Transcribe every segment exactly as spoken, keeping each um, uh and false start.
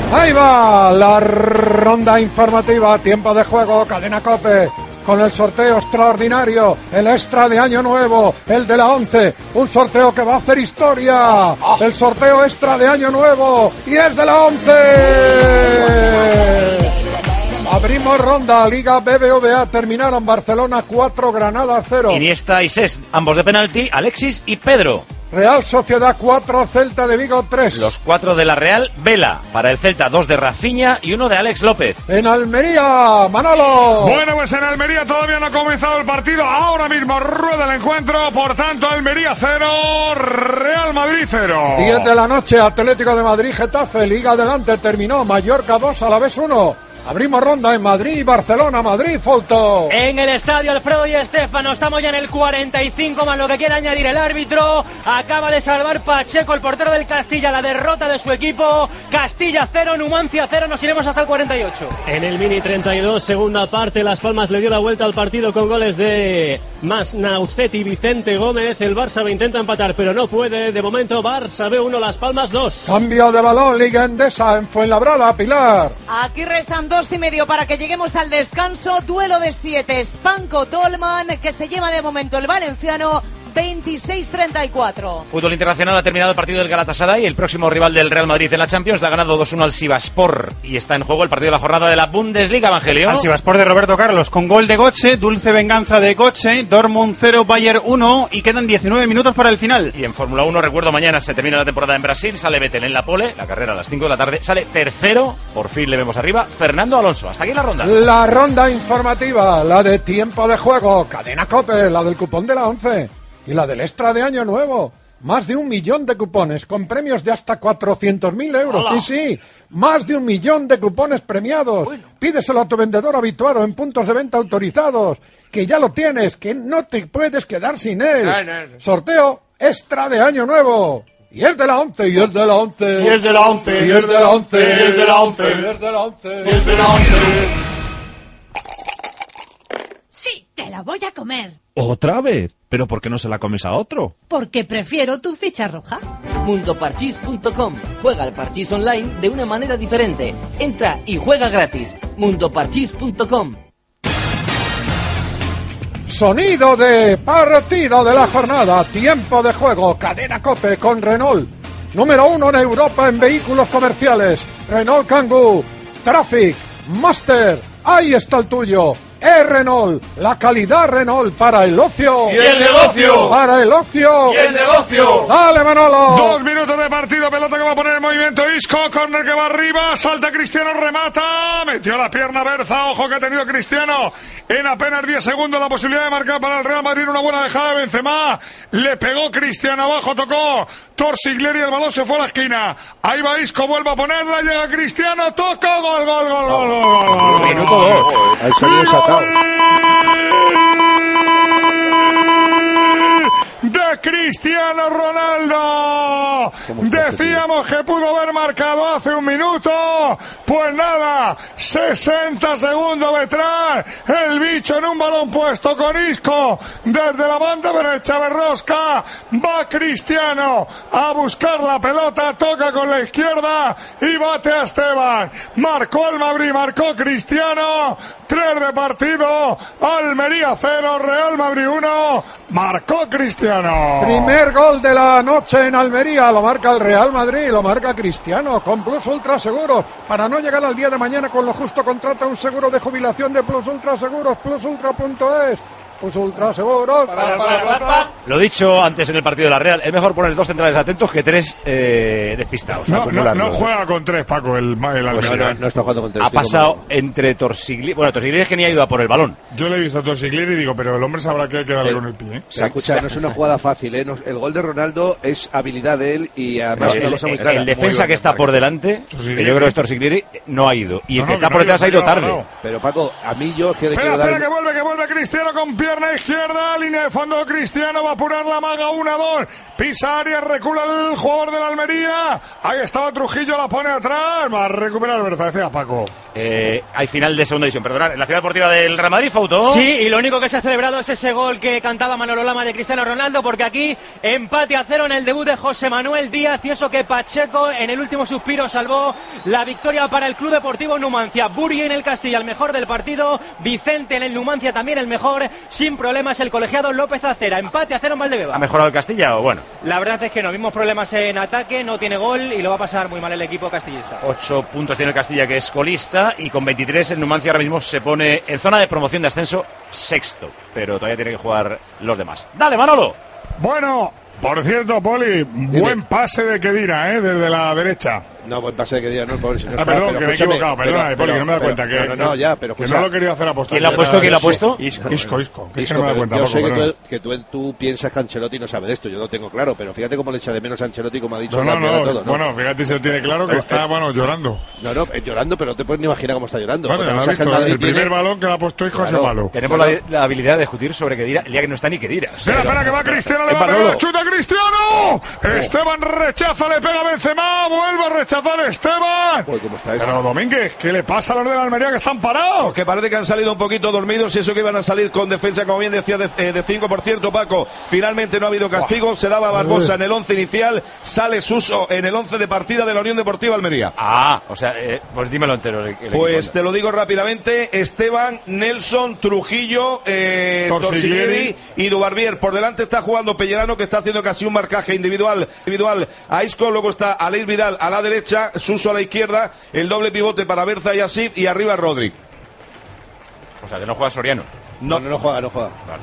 Ahí va la ronda informativa, tiempo de juego, Cadena COPE, con el sorteo extraordinario, el extra de Año Nuevo, el de la once, un sorteo que va a hacer historia, el sorteo extra de Año Nuevo, y es de la once. Abrimos ronda, Liga B B V A, terminaron Barcelona cuatro, Granada cero. Iniesta y Cesc, ambos de penalti, Alexis y Pedro. Real Sociedad cuatro, Celta de Vigo tres. Los cuatro de la Real, Vela. Para el Celta, dos de Rafinha y uno de Alex López. En Almería, Manolo. Bueno, pues en Almería todavía no ha comenzado el partido. Ahora mismo rueda el encuentro. Por tanto, Almería cero, Real Madrid cero. diez de la noche, Atlético de Madrid, Getafe. Liga adelante, terminó. Mallorca dos, Alavés uno. Abrimos ronda en Madrid, Barcelona, Madrid, Folto. En el estadio Alfredo y Estéfano, estamos ya en el cuarenta y cinco más lo que quiere añadir el árbitro. Acaba de salvar Pacheco, el portero del Castilla, la derrota de su equipo. Castilla cero, Numancia cero, nos iremos hasta el cuarenta y ocho. En el Mini treinta y dos, segunda parte, Las Palmas le dio la vuelta al partido con goles de Masnaucet y Vicente Gómez. El Barça lo intenta empatar, pero no puede. De momento, Barça B uno, Las Palmas dos. Cambio de balón, Liga Endesa, en Fuenlabrada, Pilar. Aquí restan dos y medio para que lleguemos al descanso. Duelo de siete, Spanco Tolman, que se lleva de momento el valenciano veintiséis treinta y cuatro. Fútbol internacional, ha terminado el partido del Galatasaray. El próximo rival del Real Madrid en la Champions le ha ganado dos uno al Sivasspor. Y está en juego el partido de la jornada de la Bundesliga, Evangelio. Al Sivasspor de Roberto Carlos, con gol de Götze, dulce venganza de Götze, Dortmund cero, Bayern uno, y quedan diecinueve minutos para el final. Y en Fórmula uno, recuerdo, mañana se termina la temporada en Brasil. Sale Vettel en la pole, la carrera a las cinco de la tarde. Sale tercero, por fin le vemos arriba, Fernando Alonso. Hasta aquí la ronda. La ronda informativa, la de tiempo de juego, Cadena COPE, la del cupón de la once. Y la del extra de Año Nuevo. Más de un millón de cupones con premios de hasta cuatrocientos mil euros. ¡Hola! Sí, sí, más de un millón de cupones premiados. Bueno. Pídeselo a tu vendedor habitual o en puntos de venta autorizados. Que ya lo tienes, que no te puedes quedar sin él. No, no, no. Sorteo extra de Año Nuevo. Y es de la once, y es de la once. Y es de la once. Y es de la once. Y es de la once. Y es de la once. Y es de la once. Sí, te la voy a comer. ¿Otra vez? ¿Pero por qué no se la comes a otro? Porque prefiero tu ficha roja. Mundo Parchís punto com. Juega al parchís online de una manera diferente. Entra y juega gratis. Mundo Parchís punto com. Sonido de partido de la jornada. Tiempo de juego. Cadena COPE con Renault. Número uno en Europa en vehículos comerciales. Renault Kangoo. Traffic. Master. Ahí está el tuyo. Es Renault, la calidad Renault para el ocio. Y el negocio. Para el ocio. Y el negocio. Dale, Manolo. Dos minutos de partido, pelota que va a poner en movimiento Isco, córner que va arriba, salta Cristiano, remata, metió la pierna Berza, ojo que ha tenido Cristiano. En apenas diez segundos la posibilidad de marcar para el Real Madrid, una buena dejada de Benzema. Le pegó Cristiano abajo, tocó Torsiglieri, el balón se fue a la esquina. Ahí va Isco, vuelve a ponerla, llega Cristiano, toca, gol, gol, gol, gol, gol, gol. Minuto dos. Ahí salió sacado. De Cristiano Ronaldo. Decíamos que pudo haber marcado hace un minuto. Pues nada, sesenta segundos detrás. El bicho en un balón puesto con Isco desde la banda derecha de rosca. Va Cristiano a buscar la pelota, toca con la izquierda y bate a Esteban. Marcó el Madrid, marcó Cristiano. Tres de partido. Almería cero, Real Madrid uno. Marcó Cristiano. Primer gol de la noche en Almería. Lo marca el Real Madrid, lo marca Cristiano. Con Plus Ultra Seguros. Para no llegar al día de mañana con lo justo, contrata un seguro de jubilación de Plus Ultra Seguros. plus ultra punto es. Pues ultra seguros. Lo dicho antes en el partido de la Real, es mejor poner dos centrales atentos que tres eh, despistados. No, pues no, no, no juega con tres, Paco, el, el Almería. Pues no, no está jugando con tres. Ha pasado entre Torsiglieri. Bueno, Torsiglieri es que ni ha ido a por el balón. Yo le he visto a Torsiglieri y digo, pero el hombre sabrá que hay que darle eh, con el pie. ¿eh? Se escucha, no es una jugada fácil, ¿eh? No, el gol de Ronaldo es habilidad de él y además no, una el, cosa muy el, clara. el defensa que está por delante, que yo creo que es Torsiglieri, no ha ido. Y el no, que no, está que por no detrás ha ido tarde. No. Pero Paco, a mí yo que le espera, quiero espera dar... que vuelve, que vuelve Cristiano con pie pierna izquierda, línea de fondo Cristiano, va a apurar la maga, uno a dos, pisa área, recula el jugador de la Almería, ahí estaba Trujillo, la pone atrás, va a recuperar Berza, decía Paco. Eh, hay final de segunda división, perdonad, en la ciudad deportiva del Real Madrid, Fauto. Sí, y lo único que se ha celebrado es ese gol que cantaba Manolo Lama de Cristiano Ronaldo, porque aquí empate a cero en el debut de José Manuel Díaz, y eso que Pacheco en el último suspiro salvó la victoria para el Club Deportivo Numancia. Buri en el Castilla, el mejor del partido, Vicente en el Numancia también el mejor, sin problemas el colegiado López Acera. Empate a cero en Valdebeba. ¿Ha mejorado el Castilla o bueno? La verdad es que no, mismos problemas en ataque, no tiene gol y lo va a pasar muy mal el equipo castillista. Ocho puntos tiene el Castilla, que es colista, y con veintitrés el Numancia ahora mismo se pone en zona de promoción de ascenso sexto, pero todavía tiene que jugar los demás. Dale, Manolo. Bueno, por cierto, Poli, Dime. buen pase de Kedira, ¿eh? Desde la derecha. No, buen pase de Kedira, no, pobre señor. Ah, perdón, pero, que me he equivocado, perdona, Poli, que no me da cuenta. Que, no, no, ya, pero que no lo quería hacer apostar. ¿Quién lo ha puesto? ¿Quién lo ha puesto? Isco, Isco, Isco. Que no me da cuenta. Yo sé que, tú, que tú, tú piensas que Ancelotti no sabe de esto, yo lo tengo claro, pero fíjate cómo le echa de menos a Ancelotti, como ha dicho. No, no, no, todo, ¿no? Bueno, fíjate si lo tiene claro que está, bueno, llorando. No, no, llorando, pero no te puedes ni imaginar cómo está llorando. Bueno, ya lo has visto, el primer balón que le ha puesto Isco es el malo. Tenemos la habilidad de discutir sobre Kedira el día que no está ni Kedira. Espera, espera, que va Cristiano, le va a pegar, chuta Cristiano. Esteban rechaza, le pega Benzema, vuelve a rechazar Esteban. ¿Cómo está eso? Pero Domínguez, ¿qué le pasa a los de la Almería que están parados? Pues que parece que han salido un poquito dormidos y eso que iban a salir con defensa, como bien decía, de, eh, de cinco, por cierto, Paco. Finalmente no ha habido castigo, se daba Barbosa en el once inicial, sale Suso en el once de partida de la Unión Deportiva Almería. Ah, o sea, eh, pues dímelo entero. El, el pues equipo. Te lo digo rápidamente, Esteban, Nelson, Trujillo, eh, Torsiglieri y Dubarbier. Por delante está jugando Pellerano, que está haciendo casi un marcaje individual, individual a Isco, luego está Aleir Vidal a la derecha, Suso a la izquierda, el doble pivote para Berza y Asif, y arriba Rodri. O sea, que no juega Soriano. No, no, no juega, no juega. Vale.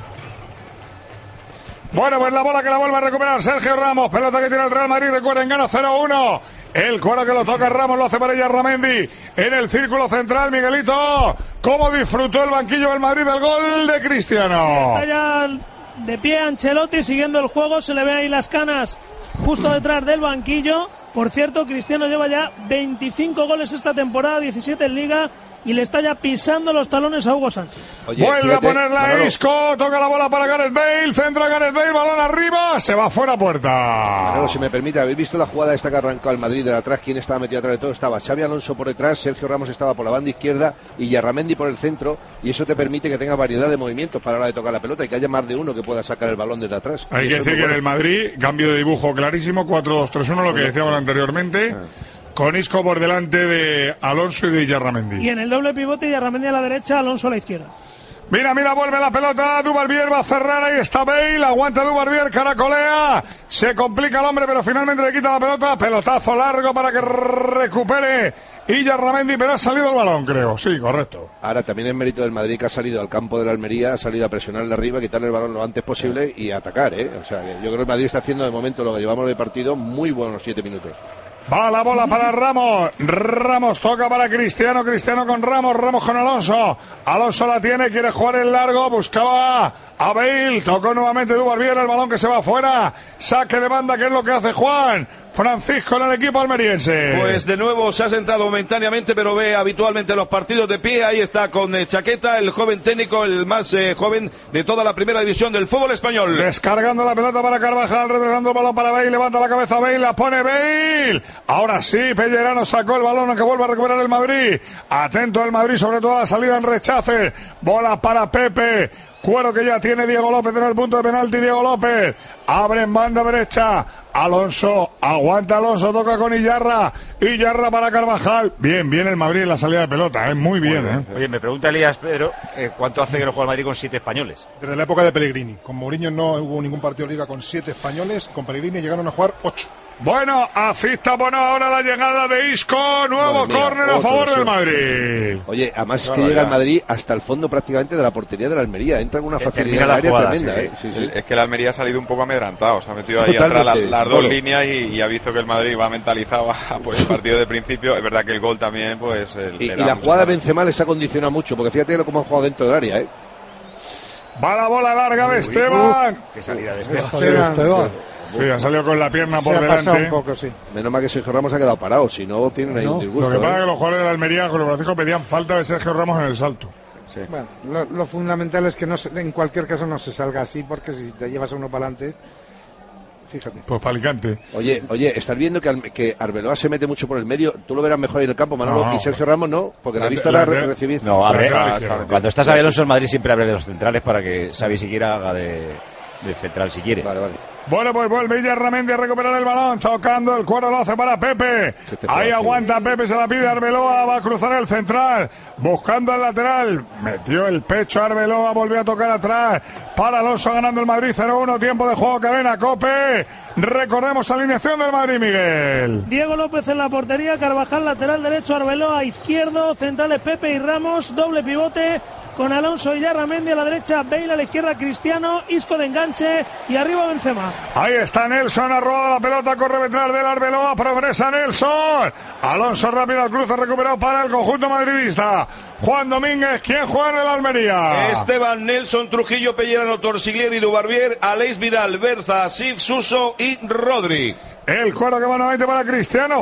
Bueno, pues la bola que la vuelve a recuperar Sergio Ramos, pelota que tiene el Real Madrid, recuerden, gana cero uno. El cuero que lo toca Ramos, lo hace para Yarramendi en el círculo central. Miguelito, ¿cómo disfrutó el banquillo del Madrid del gol de Cristiano? Está ya de pie Ancelotti siguiendo el juego, se le ve ahí las canas justo detrás del banquillo. Por cierto, Cristiano lleva ya veinticinco goles esta temporada, diecisiete en Liga, y le está ya pisando los talones a Hugo Sánchez. Oye, vuelve fíjate, a ponerla no, no. Isco, toca la bola para Gareth Bale, centra Gareth Bale, balón arriba, se va fuera puerta. Claro, si me permite, ¿habéis visto la jugada esta que arrancó al Madrid de atrás? ¿Quién estaba metido atrás de todo? Estaba Xavi Alonso por detrás, Sergio Ramos estaba por la banda izquierda y Yarramendi por el centro, y eso te permite que tenga variedad de movimientos para la hora de tocar la pelota y que haya más de uno que pueda sacar el balón desde atrás. Hay que decir que bueno. En el Madrid, cambio de dibujo clarísimo, cuatro dos tres uno, lo que decíamos anteriormente. Ah. Con Isco por delante de Alonso y de Yarramendi. Y en el doble pivote, Yarramendi a la derecha, Alonso a la izquierda. Mira, mira, vuelve la pelota, Dubarbier va a cerrar, ahí está Bale, aguanta Dubarbier, caracolea, se complica el hombre, pero finalmente le quita la pelota, pelotazo largo para que recupere y Yarramendi, pero ha salido el balón, creo, sí, correcto. Ahora también es mérito del Madrid, que ha salido al campo de la Almería, ha salido a presionarle arriba, quitarle el balón lo antes posible y atacar, ¿eh? O sea, yo creo que el Madrid está haciendo de momento lo que llevamos de partido muy buenos siete minutos. Va la bola para Ramos, Ramos toca para Cristiano, Cristiano con Ramos, Ramos con Alonso, Alonso la tiene, quiere jugar en largo, buscaba a Bale, tocó nuevamente Dubarbier, el balón que se va afuera, saque de banda, que es lo que hace Juan Francisco en el equipo almeriense. Pues de nuevo se ha sentado momentáneamente, pero ve habitualmente los partidos de pie, ahí está con eh, Chaqueta, el joven técnico, el más eh, joven de toda la primera división del fútbol español. Descargando la pelota para Carvajal, retrasando el balón para Bale, levanta la cabeza Bale, la pone Bale, ahora sí, Pellerano sacó el balón, que vuelve a recuperar el Madrid, atento el Madrid, sobre todo a la salida en rechace, bola para Pepe, Cuero que ya tiene Diego López en el punto de penalti, Diego López, abre en banda derecha, Alonso, aguanta Alonso, toca con Iyarra, Iyarra para Carvajal, bien, bien el Madrid en la salida de pelota, eh, muy bien, bien. eh. Oye, me pregunta Elías Pedro, eh, ¿cuánto hace que no juega el Madrid con siete españoles? Desde la época de Pellegrini, con Mourinho no hubo ningún partido de Liga con siete españoles, con Pellegrini llegaron a jugar ocho. Bueno, asista bueno ahora la llegada de Isco, nuevo córner a favor del Madrid. Oye, además es que llega el Madrid hasta el fondo prácticamente de la portería de la Almería, entra con una facilidad en el área jugada, tremenda. Sí, ¿eh? Sí, sí. Es que la Almería ha salido un poco amedrantado, se ha metido ahí atrás las, las dos gol. líneas y, y ha visto que el Madrid va mentalizado a pues, el partido de principio. Es verdad que el gol también, pues... El, y, y la jugada de Benzema les ha condicionado mucho, porque fíjate cómo han jugado dentro del área, ¿eh? Va la bola larga de Esteban. Uh, qué salida de Esteban. Esteban. Esteban. Sí, ha salido con la pierna por delante. Un poco, sí. Menos mal que Sergio Ramos ha quedado parado, si no tienen ahí no. un disgusto. Lo que pasa ¿eh? es que los jugadores de la Almería, Julio Francisco, pedían falta de Sergio Ramos en el salto. Sí. Bueno, lo, lo fundamental es que no se, en cualquier caso no se salga así, porque si te llevas a uno para adelante, fíjate. Pues para Alicante. Oye, oye, estás viendo que, que Arbeloa se mete mucho por el medio. Tú lo verás mejor en el campo, Manolo, no, y Sergio Ramos no, porque la, la vista la, la recibir. No, abre. Cuando está Xabi Alonso en Madrid siempre abre de los centrales para que Xavi siquiera haga de, de central si quiere. Vale, vale. Bueno, pues vuelve Illarramendi a recuperar el balón, tocando el cuero, lo hace para Pepe. Ahí aguanta Pepe, se la pide Arbeloa, va a cruzar el central, buscando el lateral. Metió el pecho Arbeloa, volvió a tocar atrás. Para Alonso, ganando el Madrid cero uno, tiempo de juego, cadena COPE. Recordemos alineación del Madrid, Miguel. Diego López en la portería, Carvajal lateral derecho, Arbeloa izquierdo, centrales Pepe y Ramos, doble pivote con Alonso y Illarramendi a la derecha, Bale a la izquierda, Cristiano, Isco de enganche y arriba Benzema. Ahí está Nelson, ha robado la pelota, corre detrás del Arbeloa, progresa Nelson. Alonso rápido al cruce, recuperado para el conjunto madridista. Juan Domínguez, ¿quién juega en el Almería? Esteban, Nelson, Trujillo, Pellerano, Torsiglieri, Dubarbier, Aleix Vidal, Berza, Asif, Suso y Rodri. El cuero que va nuevamente para Cristiano,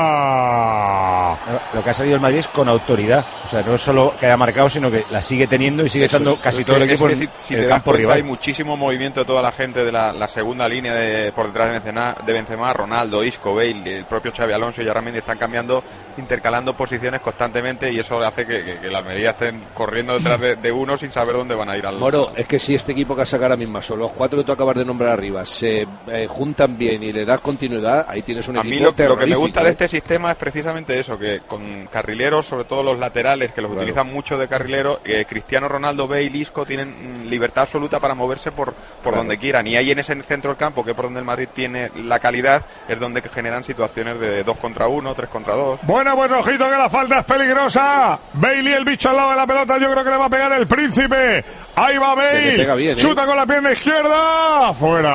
falta. Lo que ha salido el Madrid es con autoridad. O sea, no es solo que haya marcado, sino que la sigue teniendo y sigue Eso estando es, casi es todo que, el equipo es que en, si, si en el te das campo cuenta, rival. Hay muchísimo movimiento de toda la gente de la, la segunda línea de, por detrás de Benzema, de Benzema, Ronaldo, Isco, Bale, el propio Xabi Alonso y Illarramendi están cambiando, intercalando posiciones constantemente y eso hace que, que, que la Almería estén corriendo detrás de, de uno sin saber dónde van a ir al Moro, es que si este equipo que has sacado ahora mismo, son los cuatro que tú acabas de nombrar arriba, se eh, juntan bien y le das continuidad, ahí tienes un a equipo mí lo, lo que me gusta ¿eh? de este sistema es precisamente eso, que con carrileros, sobre todo los laterales, que los claro. utilizan mucho de carrilero, eh, Cristiano Ronaldo, Bale, Isco tienen mm, libertad absoluta para moverse por, por claro. donde quieran, y ahí en ese centro del campo, que es por donde el Madrid tiene la calidad, es donde generan situaciones de dos contra uno, tres contra dos. Bueno, pues ojito que la falta es peligrosa. Bailey, el bicho al lado de la pelota, yo creo que le va a pegar el Príncipe. Ahí va Bale, bien, ¿eh? Chuta con la pierna izquierda,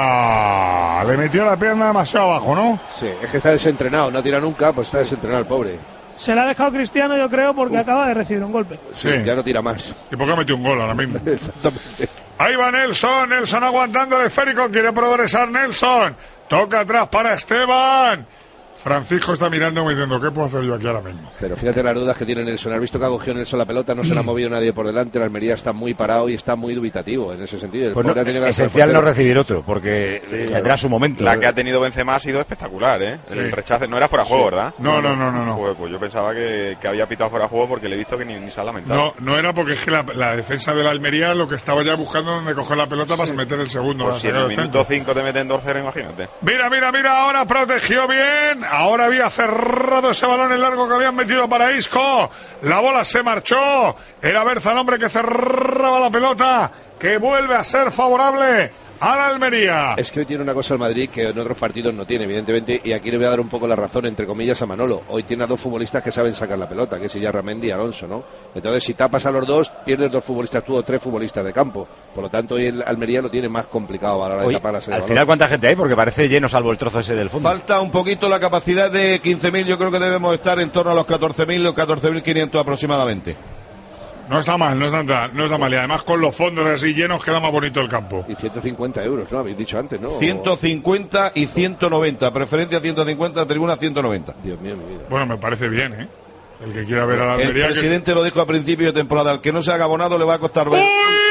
fuera. Le metió la pierna demasiado abajo, ¿no? Sí, es que está desentrenado, no tira nunca, pues está desentrenado el pobre. Se le ha dejado Cristiano, yo creo, porque Uf. acaba de recibir un golpe. Sí, sí, ya no tira más. ¿Y por qué metió un gol ahora mismo? Exactamente. Ahí va Nelson, Nelson aguantando el esférico, quiere progresar Nelson. Toca atrás para Esteban. Francisco está mirando diciendo, ¿qué puedo hacer yo aquí ahora mismo? Pero fíjate las dudas que tiene Nelson. Has visto que ha cogido Nelson la pelota, no se la ha movido nadie por delante. La Almería está muy parado y está muy dubitativo en ese sentido. El pues no, esencial no recibir otro, porque sí, tendrá claro. su momento. La que ha tenido Benzema ha sido espectacular, ¿eh? Sí. El rechace no era fuera de juego, sí. ¿verdad? No, no, no, no. no. Pues, pues yo pensaba que, que había pitado fuera de juego porque le he visto que ni, ni se ha lamentado. No, no era porque es que la, la defensa de la Almería lo que estaba ya buscando donde coger la pelota para sí. meter el segundo. Pues si en el minuto cinco te meten dos cero, imagínate. Mira, mira, mira, ahora protegió bien. Ahora había cerrado ese balón en largo que habían metido para Isco. La bola se marchó. Era Berza el hombre que cerraba la pelota, que vuelve a ser favorable a la Almería. Es que hoy tiene una cosa el Madrid que en otros partidos no tiene, evidentemente, y aquí le voy a dar un poco la razón, entre comillas, a Manolo. Hoy tiene a dos futbolistas que saben sacar la pelota, que es Illarramendi y Alonso, ¿no? Entonces, si tapas a los dos, pierdes dos futbolistas, tú o tres futbolistas de campo. Por lo tanto, hoy el Almería lo tiene más complicado a la hora hoy, de tapar a ese Al balón. final, ¿cuánta gente hay? Porque parece lleno, salvo el trozo ese del fondo. Falta un poquito la capacidad de quince mil, yo creo que debemos estar en torno a los catorce mil o catorce mil quinientos aproximadamente. No está mal, no está, no está mal. Y además con los fondos así llenos queda más bonito el campo. Y ciento cincuenta euros, ¿no? Habéis dicho antes, ¿no? ciento cincuenta y ciento noventa. Preferencia ciento cincuenta, tribuna ciento noventa. Dios mío, mi vida. Bueno, me parece bien, ¿eh? El que quiera ver a la Almería. El presidente que... lo dijo a principio de temporada. Al que no se haga abonado le va a costar ver.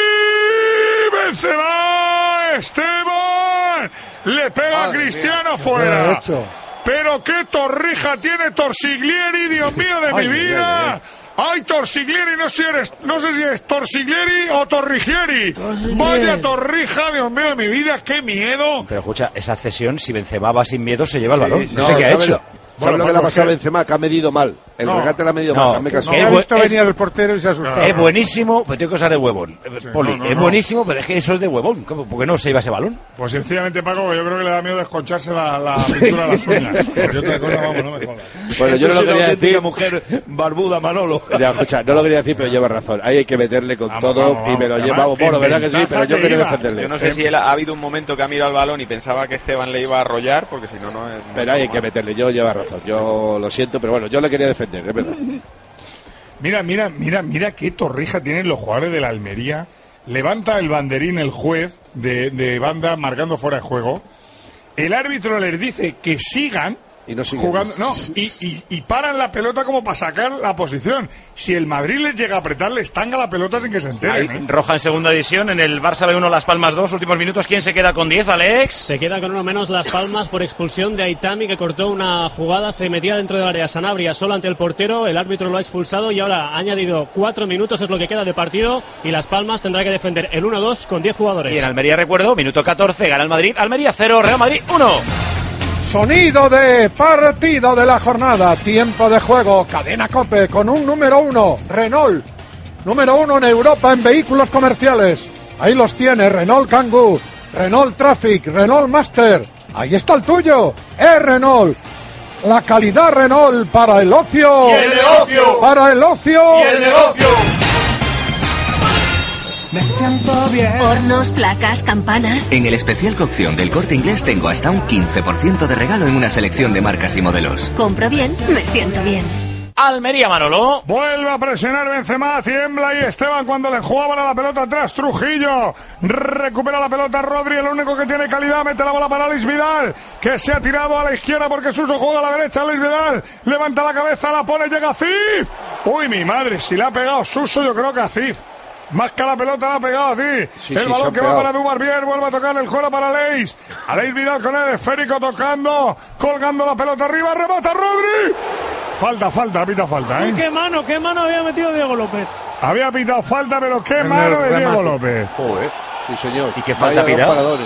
¡Uy! ¡Benzema! ¡Esteban! Le pega a Cristiano fuera. Pero qué torrija tiene Torsiglieri, Dios mío de Ay, mi vida. Ay, ¡ay, Torsiglieri! No sé, si eres, no sé si es Torsiglieri o Torrigieri. Torsiglieri. Vaya torrija, Dios mío de mi vida, qué miedo. Pero escucha, esa cesión, si Benzema va sin miedo, se lleva el sí, balón. No, no sé qué ha hecho. ¿Sabes Bueno, lo que le ha pasado a ¿qué? Benzema? Que ha medido mal. El No, regate la ha medido no, mal. No, no, ha visto venir al portero y se ha asustado. Es buenísimo, pero tiene cosas de huevón. Sí, Poli, no, no, es no. buenísimo, pero es que eso es de huevón. ¿Cómo? ¿Por qué no se iba ese balón? Pues sencillamente, Paco, yo creo que le da miedo desconcharse la, la pintura de las uñas. Yo otra cosa, vamos, no me jodas. Bueno, yo no lo quería decir. Mujer barbuda, Manolo. Ya, escucha, no lo quería decir, pero lleva razón. Ahí hay que meterle con Vamos, todo vamos, y me lo vamos. lleva Moro, ¿verdad que sí? Ventaja Pero yo que quería iba. defenderle. Yo no sé si él ha, ha habido un momento que ha mirado el balón y pensaba que Esteban le iba a arrollar, porque si no, no es... Pero ahí hay que meterle, yo lleva razón. Yo lo siento, pero bueno, yo le quería defender, es verdad. Mira, mira, mira, mira qué torrija tienen los jugadores de la Almería. Levanta el banderín el juez de, de banda marcando fuera de juego. El árbitro les dice que sigan Y no siguen. Jugando, no, y, y, y paran la pelota como para sacar la posición. Si el Madrid les llega a apretar, les tanga la pelota sin que se enteren. Ahí, ¿eh? roja en segunda división, en el Barça B uno Las Palmas dos, últimos minutos. ¿Quién se queda con diez, Alex? Se queda con uno menos Las Palmas por expulsión de Aitami, que cortó una jugada, se metía dentro del área. Sanabria solo ante el portero, el árbitro lo ha expulsado y ahora ha añadido cuatro minutos, es lo que queda de partido, y Las Palmas tendrá que defender el uno dos con diez jugadores. Y en Almería, recuerdo, minuto catorce, gana el Madrid. Almería cero, Real Madrid uno. Sonido de partido de la jornada, tiempo de juego, Cadena COPE con un número uno, Renault, número uno en Europa en vehículos comerciales. Ahí los tiene, Renault Kangoo, Renault Traffic, Renault Master. Ahí está el tuyo, es Renault. La calidad Renault para el ocio. Y el negocio. Para el ocio. Y el negocio. Me siento bien. Hornos, placas, campanas. En el especial cocción del Corte Inglés tengo hasta un quince por ciento de regalo en una selección de marcas y modelos. Compro bien, me siento bien. Almería, Manolo. Vuelve a presionar Benzema, tiembla y Esteban cuando le jugaban a la pelota atrás. Trujillo recupera la pelota. Rodri, el único que tiene calidad, mete la bola para Alex Vidal, que se ha tirado a la izquierda porque Suso juega a la derecha. Alex Vidal levanta la cabeza, la pone, llega a Cif. Uy, mi madre, si le ha pegado Suso, yo creo que a Cif. Más que la pelota la ha pegado así. Sí, el sí, balón que pegado. va para Dubarbier, vuelve a tocar el juego para Leis. Alex Vidal con el esférico tocando, colgando la pelota arriba, remata Rodri. Falta, falta, pita falta, ¿eh? Uy, qué mano, qué mano había metido Diego López. Había pitado falta, pero qué En mano el de Diego remate. López. Joder, sí señor. ¿Y qué falta Vaya dos pitado? paradores.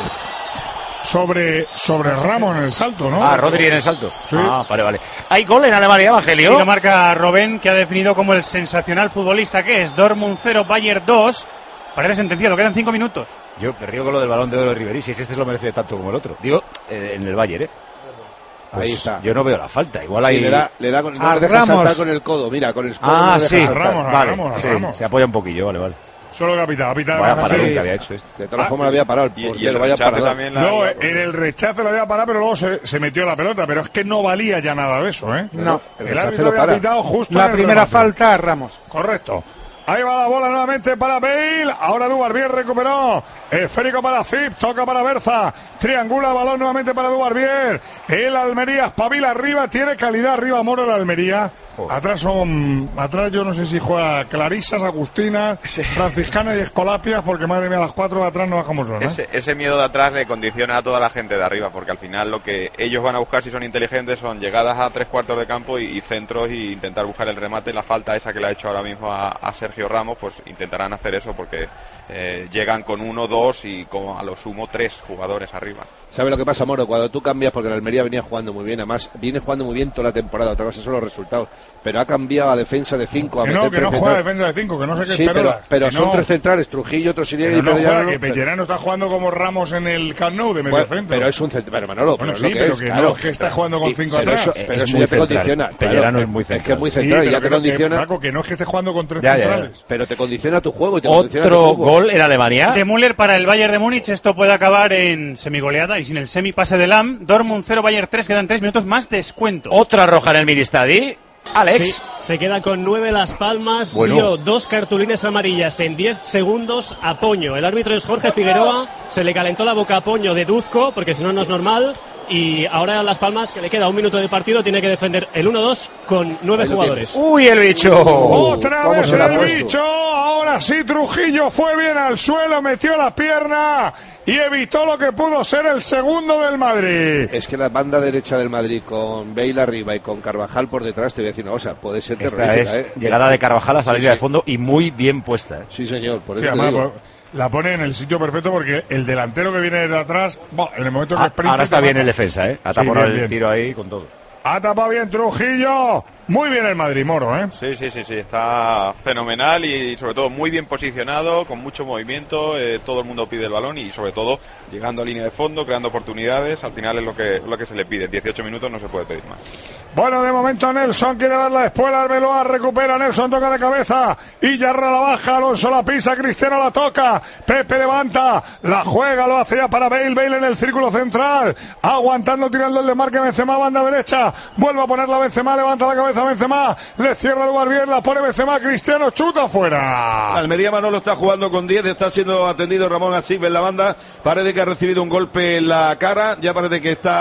Sobre, sobre Ramos en el salto, ¿no? Ah, Rodri en el salto. Sí. Ah, vale, vale. ¿Hay gol en Alemania, Evangelio? Sí, lo marca Robben, que ha definido como el sensacional futbolista que es. Dortmund cero, Bayern dos. Parece sentenciado, quedan cinco minutos. Yo me río con lo del balón de oro de Ribery, si es que este se lo merece tanto como el otro. Digo, eh, en el Bayern, ¿eh? Pues Ahí está. Yo no veo la falta, igual Sí, ahí... le da, le da con, no A le deja Ramos. saltar con el codo, mira, con el codo. no Ah, le deja sí, saltar. Ramos, vale, Ramos, sí, Ramos. se apoya un poquillo, vale, vale. Solo que ha pitado, ha pitado. Vaya ha parado pitado. que había hecho este. De todas formas lo había parado el Y, y portero, el vaya rechace parador. también la, No, la- en el rechazo lo había parado, pero luego se, se metió la pelota. Pero es que no valía ya nada de eso, ¿eh? No. El, El rechace árbitro lo había para. pitado justo La en el primera remate. falta a Ramos. Correcto. Ahí va la bola nuevamente para Bale. Ahora Dubarbier recuperó. Esférico para Zip. Toca para Berza. Triangula el balón nuevamente para Dubarbier. El Almería espabila arriba. Tiene calidad arriba Moro el Almería. Atrás son. Atrás yo no sé si juega Clarisas, Agustinas, Franciscanas y Escolapias. Porque madre mía, las cuatro de atrás no bajamos son, ¿eh? Ese, ese miedo de atrás le condiciona a toda la gente de arriba, porque al final lo que ellos van a buscar, si son inteligentes, son llegadas a tres cuartos de campo y, y centros y intentar buscar el remate. La falta esa que le ha hecho ahora mismo a, a Sergio Ramos, pues intentarán hacer eso porque eh, llegan con uno, dos y como a lo sumo tres jugadores arriba. ¿Sabe lo que pasa, Moro? Cuando tú cambias, porque el Almería venía jugando muy bien, además viene jugando muy bien toda la temporada, otra cosa son los resultados, pero ha cambiado a defensa de cinco, a Que meter no, que no tres juega centrales. defensa de cinco, que no sé qué Sí, espera. pero, pero Que son no. tres centrales, Trujillo, Trosilier Pero y no juega, Pellerano. que Pellerano está jugando como Ramos en el Camp Nou de medio Bueno, centro. pero es un centro, pero Manolo, Bueno, pero sí, es lo que pero es, que claro. no, que está jugando con Y- cinco pero atrás. Eso, Es pero eso muy ya te central. condiciona. Pellerano claro, es muy Es que es central. muy Sí, central y pero ya te que no- que, condiciona. Paco, que no es que esté jugando con tres Ya, ya, ya. centrales. Pero te condiciona tu juego y te condiciona tu Otro juego. gol en Alemania. De Müller para el Bayern de Múnich, esto puede acabar en semigoleada y sin el semi pase de Lam. Dortmund cero, Bayern tres, quedan tres minutos más descuento. Otra roja en el Ministadi. Alex. Sí, se queda con nueve Las Palmas, Bueno. dio dos cartulines amarillas en diez segundos a Poño. El árbitro es Jorge Figueroa, se le calentó la boca a Poño de Duzco, porque si no, no es normal. Y ahora Las Palmas, que le queda un minuto de partido, tiene que defender el uno dos con nueve Ahí lo jugadores. Uy, el bicho. Otra ¿Cómo vez se la ha el puesto? bicho. Ahora sí, Trujillo fue bien al suelo, metió la pierna y evitó lo que pudo ser el segundo del Madrid. Es que la banda derecha del Madrid con Bale arriba y con Carvajal por detrás, te voy a decir una cosa, puede ser Esta terrorífica, es ¿eh? llegada de Carvajal a Sí, la línea sí. de fondo y muy bien puesta. ¿eh? Sí, señor, por Sí, eso te además, digo. pues, la pone en el sitio perfecto porque el delantero que viene de atrás, bueno, en el momento que Ah, sprint, ahora está bien el defensa, ¿eh? Ha Sí, taponado bien, el bien. tiro ahí con todo. Ha tapado bien Trujillo. Muy bien el Madrid, Moro, ¿eh? Sí, sí, sí, sí, está fenomenal y sobre todo muy bien posicionado, con mucho movimiento, eh, todo el mundo pide el balón y sobre todo llegando a línea de fondo, creando oportunidades, al final es lo que, lo que se le pide, dieciocho minutos no se puede pedir más. Bueno, de momento Nelson quiere dar la espuela, Arbeloa recupera, Nelson toca de cabeza, y Yarra la baja, Alonso la pisa, Cristiano la toca, Pepe levanta, la juega, lo hace ya para Bale, Bale en el círculo central, aguantando, tirando el desmarque, Benzema, banda derecha, vuelve a ponerla Benzema, levanta la cabeza Benzema, le cierra Dubarbier, la pone Benzema, Cristiano chuta fuera. Almería Manolo está jugando con diez, está siendo atendido Ramón Asib en la banda, parece que ha recibido un golpe en la cara, ya parece que está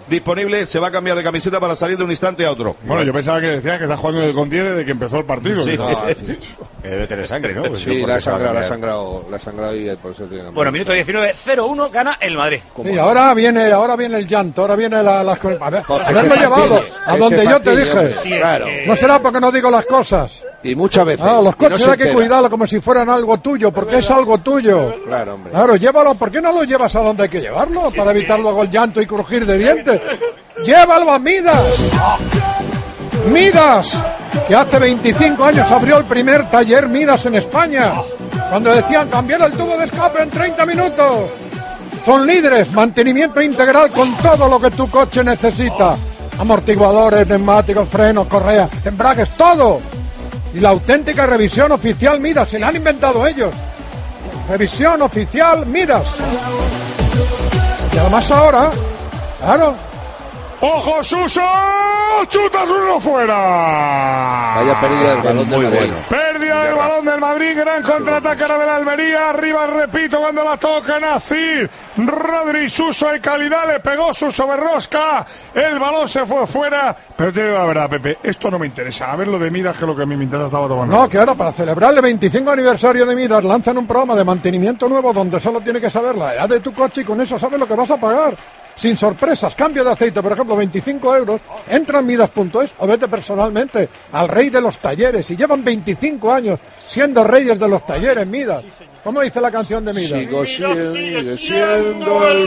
disponible, se va a cambiar de camiseta para salir de un instante a otro. Bueno, yo pensaba que decías que está jugando en el Contier desde que empezó el partido. Sí. No, sí. Que debe tener sangre, ¿no? Pues sí, yo la ha porque se va a sangrado, la ha cambiar. sangrado, la ha sangrado y por eso tiene. Bueno, minuto diecinueve, cero uno, gana el Madrid. Sí, ahora viene, ahora viene el llanto, ahora viene la, las... A ver, Jorge, haberlo ese llevado fastidio, a ese donde yo te fastidio, dije. hombre. Sí, Claro. es que- No será porque no digo las cosas. Y muchas veces. Ah, los y no coches se hay que entera. cuidarlo como si fueran algo tuyo, porque es algo tuyo. Claro, hombre. Claro, llévalo. ¿Por qué no lo llevas a donde hay que llevarlo? Para evitar luego el llanto y crujir de dientes. ¡Llévalo a Midas! Midas, que hace veinticinco años abrió el primer taller Midas en España. Cuando decían cambiar el tubo de escape en treinta minutos. Son líderes, mantenimiento integral con todo lo que tu coche necesita. Amortiguadores, neumáticos, frenos, correas, embragues, todo. Y la auténtica revisión oficial Midas, se la han inventado ellos. Revisión oficial Midas. Y además ahora, claro. ¡Ojo, Suso! ¡Chutas uno fuera! Vaya pérdida del balón del Madrid. Pérdida del balón del Madrid, gran contraataque de la Almería, arriba repito cuando la toca Nacir, Rodri, Suso de calidad, le pegó Suso Berrosca, el balón se fue fuera, pero te digo la verdad, Pepe, esto no me interesa, a ver lo de Midas, que es lo que a mí me interesa, estaba tomando. No, que ahora para celebrar el veinticinco aniversario de Midas lanzan un programa de mantenimiento nuevo donde solo tiene que saber la edad de tu coche y con eso sabes lo que vas a pagar. Sin sorpresas, cambio de aceite, por ejemplo, veinticinco euros, entra en midas punto es o vete personalmente al rey de los talleres. Y llevan veinticinco años siendo reyes de los talleres, Midas. ¿Cómo dice la canción de Midas? Sigo sigue siendo el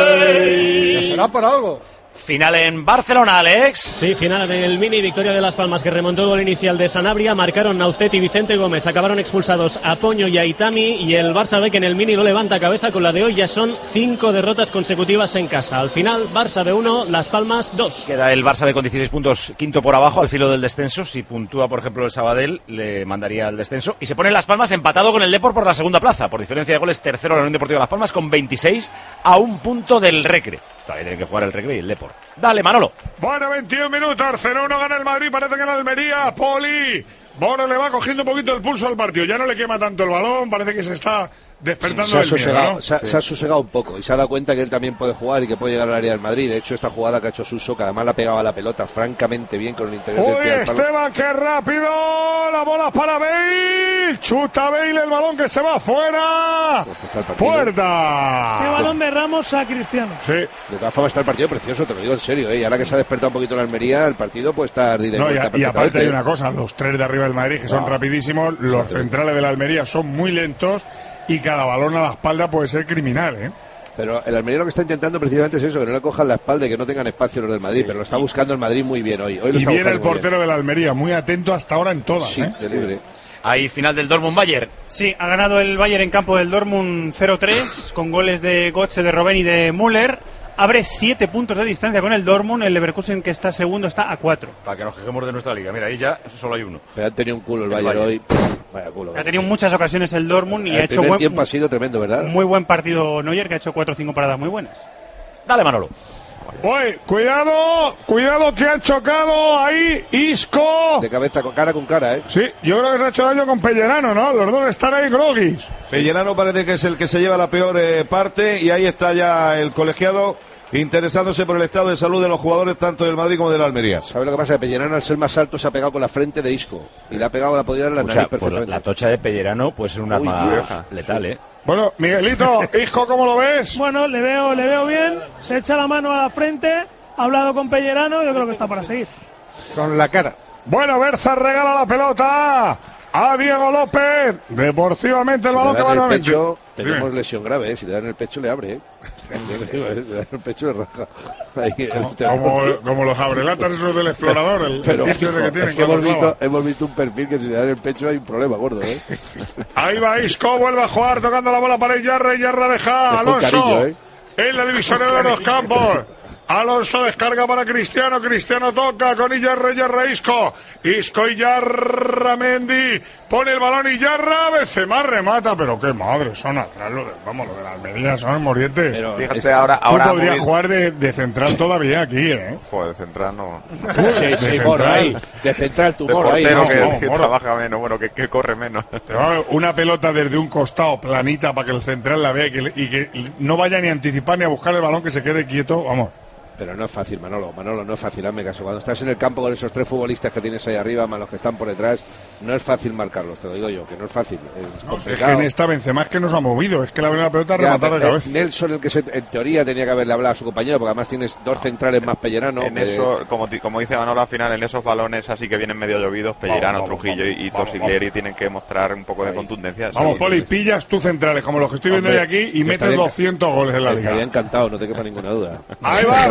rey. Ya será por algo. Final en Barcelona, Alex. Sí, final en el Mini, victoria de Las Palmas que remontó el gol inicial de Sanabria, marcaron Naucet y Vicente Gómez, acabaron expulsados Apoño y Aitami, y el Barça B que en el Mini no levanta cabeza, con la de hoy ya son cinco derrotas consecutivas en casa. Al final, Barça B uno, Las Palmas dos. Queda el Barça B con dieciséis puntos, quinto por abajo, al filo del descenso. Si puntúa, por ejemplo, el Sabadell, le mandaría al descenso. Y se pone Las Palmas empatado con el Depor por la segunda plaza. Por diferencia de goles, tercero la Unión Deportiva Las Palmas con veintiséis, a un punto del Recre. Todavía tiene que jugar el Recre y el Depor. Dale, Manolo. Bueno, veintiún minutos, cero uno gana el Madrid, parece que en la Almería, Poli. Bueno, le va cogiendo un poquito el pulso al partido, ya no le quema tanto el balón, parece que se está despertando Se ha, el miedo, sosegado, ¿no? se, ha, Sí. se ha sosegado un poco y se ha dado cuenta que él también puede jugar y que puede llegar al área del Madrid. De hecho, esta jugada que ha hecho Suso, que además la pegaba a la pelota francamente bien con el interior del Uy, pie al palo. Esteban, qué rápido, la bola para Bale, chuta Bale, el balón que se va afuera, Qué puerta. balón de Ramos a Cristiano. Sí. De todas formas está el partido precioso, te lo digo en serio, ¿eh? Y ahora que se ha despertado un poquito la Almería, el partido puede estar de No, y, vuelta a- y aparte hay perfectamente. una cosa, los tres de arriba del Madrid que son Ah. rapidísimos, los Sí. centrales de la Almería son muy lentos y cada balón a la espalda puede ser criminal, ¿eh? Pero el Almería lo que está intentando precisamente es eso, que no le cojan la espalda y que no tengan espacio los del Madrid, pero lo está buscando el Madrid muy bien hoy. hoy lo Y está viene el buscando muy portero de la Almería, muy atento hasta ahora en todas, bien. ¿eh? Sí, de libre. Ahí final del Dortmund-Bayern. Sí, ha ganado el Bayern en campo del Dortmund cero tres, con goles de Götze, de Robben y de Müller. Abre siete puntos de distancia con el Dortmund. El Leverkusen, que está segundo, está a cuatro. Para que nos quejemos de nuestra liga. Mira, ahí ya solo hay uno. Pero han tenido un culo el, El Bayern Bayern. hoy. Vaya culo. Ha tenido muchas ocasiones el Dortmund y el ha hecho primer buen, tiempo ha sido tremendo, ¿verdad? muy buen partido Neuer, que ha hecho cuatro o cinco paradas muy buenas. Dale, Manolo. Oye, cuidado, cuidado que han chocado ahí Isco. De cabeza con cara con cara, ¿eh? Sí, yo creo que se ha hecho daño con Pellerano, ¿no? Los dos están ahí groguis. Pellerano parece que es el que se lleva la peor eh, parte y ahí está ya el colegiado interesándose por el estado de salud de los jugadores tanto del Madrid como de la Almería. ¿Sabes lo que pasa? Que Pellerano, al ser más alto, se ha pegado con la frente de Isco. Y le ha pegado, la podía dar en la O nariz sea, pues la, perfectamente. la tocha de Pellerano puede ser un Uy, arma Dios. letal, ¿eh? Bueno, Miguelito, Isco, ¿cómo lo ves? Bueno, le veo, le veo bien, se echa la mano a la frente, ha hablado con Pellerano, yo creo que está para seguir. Con la cara. Bueno, Berza regala la pelota a Diego López. Deportivamente el Si balón le que va dan el nuevamente. pecho, tenemos Dime. lesión grave, ¿eh? Si le dan el pecho, le abre, ¿eh? Si le dan el pecho, le raja. Ahí, Como, como los abrelatas esos del explorador, el, Pero el bicho ese fijo, que tienen es que con hemos, la clava. visto, hemos visto un perfil que si le dan el pecho hay un problema gordo, ¿eh? Ahí va Isco, vuelve a jugar tocando la bola para Iyarra, Iyarra deja a Es con Alonso cariño, ¿eh? en la división de los campos. Alonso descarga para Cristiano, Cristiano toca con Iyarra, Iyarra Isco, Isco Iyarra Mendy, pone el balón Iyarra, Benzema remata, pero qué madre, son atrás, lo de, vamos, lo de la Almería son morientes. Pero fíjate, ahora- Tú ahora podrías muy- jugar de, de central todavía aquí, ¿eh? Joder, de central no. Sí, sí, De moro central. ahí. De central, tu De moro ahí. portero ¿no? que, no, que moro. trabaja menos, bueno, que, que corre menos. Pero una pelota desde un costado planita para que el central la vea y que, y que no vaya ni a anticipar ni a buscar el balón, que se quede quieto, vamos. Pero no es fácil, Manolo, Manolo, no es fácil, hazme caso. Cuando estás en el campo con esos tres futbolistas que tienes ahí arriba, más los que están por detrás, no es fácil marcarlos, te lo digo yo, que no es fácil. Es, no, es que en esta Benzema es que nos ha movido, es que la primera pelota rematar de cabeza. Nelson, el que se, en teoría tenía que haberle hablado a su compañero, porque además tienes dos centrales más Pellerano. En que... eso, como, como dice Manolo al final, en esos balones así que vienen medio llovidos, Pellerano, vamos, Trujillo vamos, y, y Torsiglieri tienen que mostrar un poco de contundencia. Vamos, sí, Poli, sí. Pillas tus centrales, como los que estoy viendo hoy aquí, y metes doscientos goles en la liga. Estaría encantado, no te quepa ninguna duda. Ahí va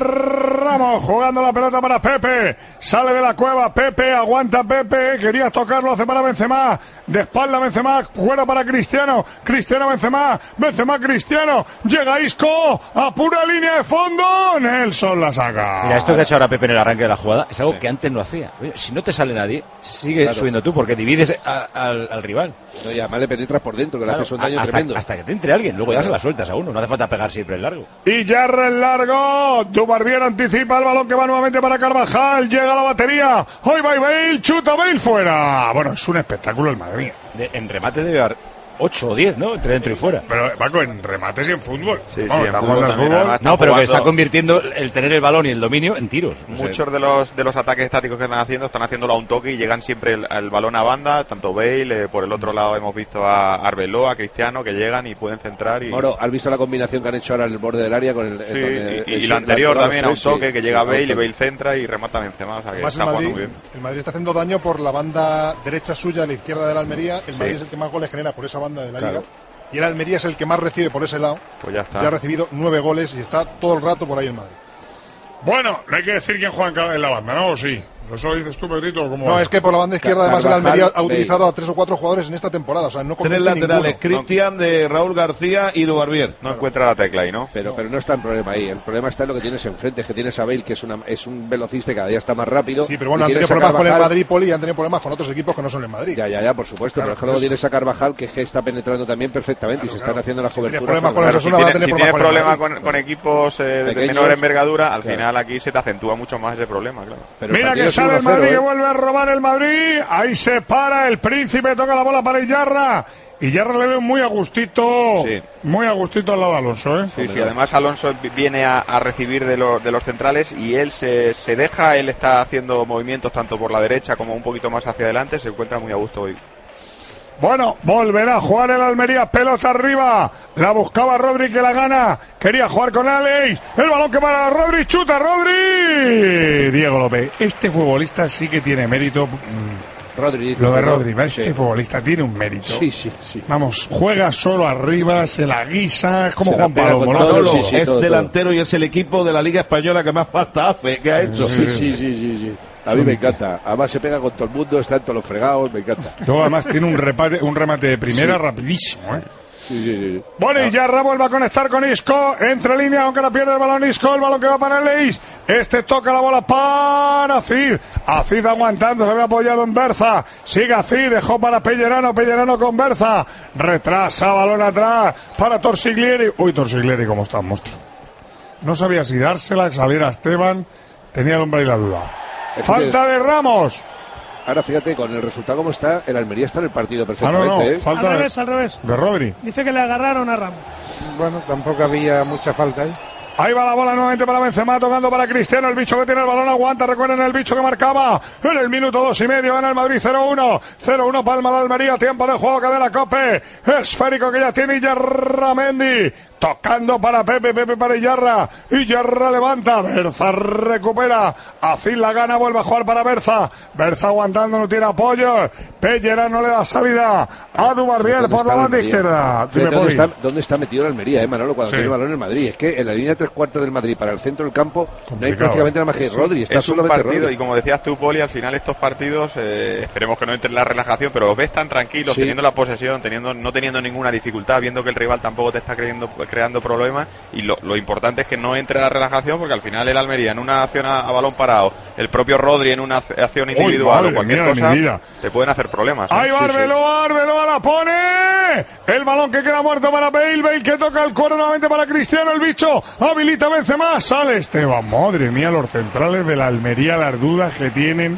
Ramos jugando la pelota para Pepe, sale de la cueva Pepe, aguanta Pepe, quería tocarlo, hace para Benzema, de espalda Benzema, fuera para Cristiano, Cristiano Benzema, Benzema Cristiano, llega Isco, a pura línea de fondo, Nelson la saca. Mira, esto que ha hecho ahora Pepe en el arranque de la jugada es algo sí. que antes no hacía. Oye, si no te sale nadie, sigue claro. subiendo tú, porque divides a, a, al, al rival. No, y además le penetras por dentro, que claro, le haces un daño hasta, tremendo. Hasta que te entre alguien, luego claro. ya se la sueltas a uno, no hace falta pegar siempre el largo. Y Yarra el largo, Dubarbier anticipa el balón que va nuevamente para Carvajal, llega la batería, hoy va Bale, chuta Bale fuera. Bueno, es un espectáculo el Madrid. De, en remate debe haber ocho o diez, ¿no? Entre dentro y fuera. Pero, Paco, en remates y en fútbol. Sí, Vamos, sí, en fútbol, en fútbol. Además, no, pero jugando... que está convirtiendo el tener el balón y el dominio en tiros. Muchos sé. de los de los ataques estáticos que están haciendo, están haciéndolo a un toque y llegan siempre el, el balón a banda, tanto Bale, eh, por el otro lado hemos visto a Arbeloa, a Cristiano, que llegan y pueden centrar. Y... Moro, ¿has visto la combinación que han hecho ahora en el borde del área con el... Sí, con el, y, el, y la anterior la, también a un toque, sí, que llega sí, Bale y Bale centra y remata Benzema. O sea, que Además, está el, Madrid, muy bien. el Madrid está haciendo daño por la banda derecha suya, a la izquierda de la Almería. El Madrid sí. es el que más goles genera por esa banda de la claro. Liga. Y el Almería es el que más recibe por ese lado. Pues ya está. Ya ha recibido nueve goles y está todo el rato por ahí el Madrid. Bueno, no hay que decir quién juega en la banda, ¿no? Sí. ¿Eso lo dices tú, Pedrito? ¿Cómo no, es? es que por la banda izquierda, además, el Almería ha utilizado a tres o cuatro jugadores en esta temporada. O sea, no Tres laterales, Cristian, no. de Raúl García y Dubarbier. No claro. encuentra la tecla ahí, ¿no? Pero, pero no está el problema ahí. El problema está en lo que tienes enfrente, es que tienes a Bale, que es, una, es un velocista y cada día está más rápido. Sí, pero bueno, han tenido problemas con el Madrid, Poli, y han tenido problemas con otros equipos que no son el Madrid. Ya, ya, ya, por supuesto. Claro, pero es que luego tienes a Carvajal, que, es que está penetrando también perfectamente claro, y se claro. están haciendo las si coberturas. Con claro, si tienes tiene problema, problema con, con equipos eh, de menor envergadura, al final aquí se te acentúa mucho más ese problema, claro. Mira que sale el Madrid, que vuelve a robar el Madrid. Ahí se para el Príncipe, toca la bola para Iyarra. Iyarra le veo muy a gustito, sí. muy a gustito al lado de Alonso, ¿eh? Sí, sí, además Alonso viene a, a recibir de, lo, de los centrales y él se, se deja, él está haciendo movimientos tanto por la derecha como un poquito más hacia adelante, se encuentra muy a gusto hoy. Bueno, volverá a jugar el Almería, pelota arriba, la buscaba Rodri que la gana, quería jugar con Alex, el balón que para Rodri, chuta Rodri, Diego López, este futbolista sí que tiene mérito. Rodri, lo de Rodri, este sí. futbolista tiene un mérito. Sí, sí, sí. Vamos, juega solo arriba, se la guisa, es como se Juan Palomo, ¿no? Todo, sí, sí, es todo, delantero todo. y es el equipo de la Liga Española que más falta hace, que ha hecho. Sí, sí, sí, sí, sí. A mí me encanta. Además se pega con todo el mundo, está en todos los fregados, me encanta. Luego además tiene un, repate, un remate de primera sí. rapidísimo, ¿eh? Sí, sí, sí. Bueno, y Yarra vuelve a conectar con Isco. Entre línea, aunque la pierde el balón Isco. El balón que va para Leis. Este toca la bola para Cid. A Cid aguantando, se ve apoyado en Berza. Sigue a Cid, dejó para Pellerano. Pellerano con Berza. Retrasa, balón atrás para Torsiglieri. Uy, Torsiglieri, cómo está, monstruo. No sabía si dársela, salir a Esteban. Tenía el hombre y la duda. Falta de Ramos. Ahora fíjate, con el resultado como está, el Almería está en el partido perfectamente. Ah, no, no, ¿eh? Falta al revés, al revés. De Rodri. Dice que le agarraron a Ramos. Bueno, tampoco había mucha falta ahí. Ahí va la bola nuevamente para Benzema, tocando para Cristiano, el bicho que tiene el balón aguanta, recuerden el bicho que marcaba en el minuto dos y medio, gana el Madrid cero uno, cero uno Palma de Almería, tiempo de juego, cadena Cope, esférico que ya tiene Iyarramendi, tocando para Pepe, Pepe para Iyarra, Iyarra levanta, Berza recupera, Así la gana, vuelve a jugar para Berza, Berza aguantando, no tiene apoyo, Pellerano no le da salida a Dubarbier por la banda izquierda. ¿Dónde está, ¿Dónde está metido el Almería, eh, Manolo, cuando sí. tiene el balón en el Madrid? Es que en la línea de tres cuartos del Madrid para el centro del campo complicado, no hay prácticamente nada más que Rodri, está es un partido Rodri. Y como decías tú, Poli, al final estos partidos eh, esperemos que no entre en la relajación, pero los ves tan tranquilos, sí. teniendo la posesión, teniendo no teniendo ninguna dificultad, viendo que el rival tampoco te está creando, creando problemas, y lo, lo importante es que no entre en la relajación, porque al final el Almería en una acción a, a balón parado, el propio Rodri en una acción individual Uy, o cualquier mía, cosa, te pueden hacer problemas. ¿eh? Ahí va Arbeloa, sí, sí. Arbeloa la pone, el balón que queda muerto para Bale, Bale que toca el cuero nuevamente para Cristiano, el bicho habilita Benzema, sale Esteban, madre mía, los centrales de la Almería, las dudas que tienen,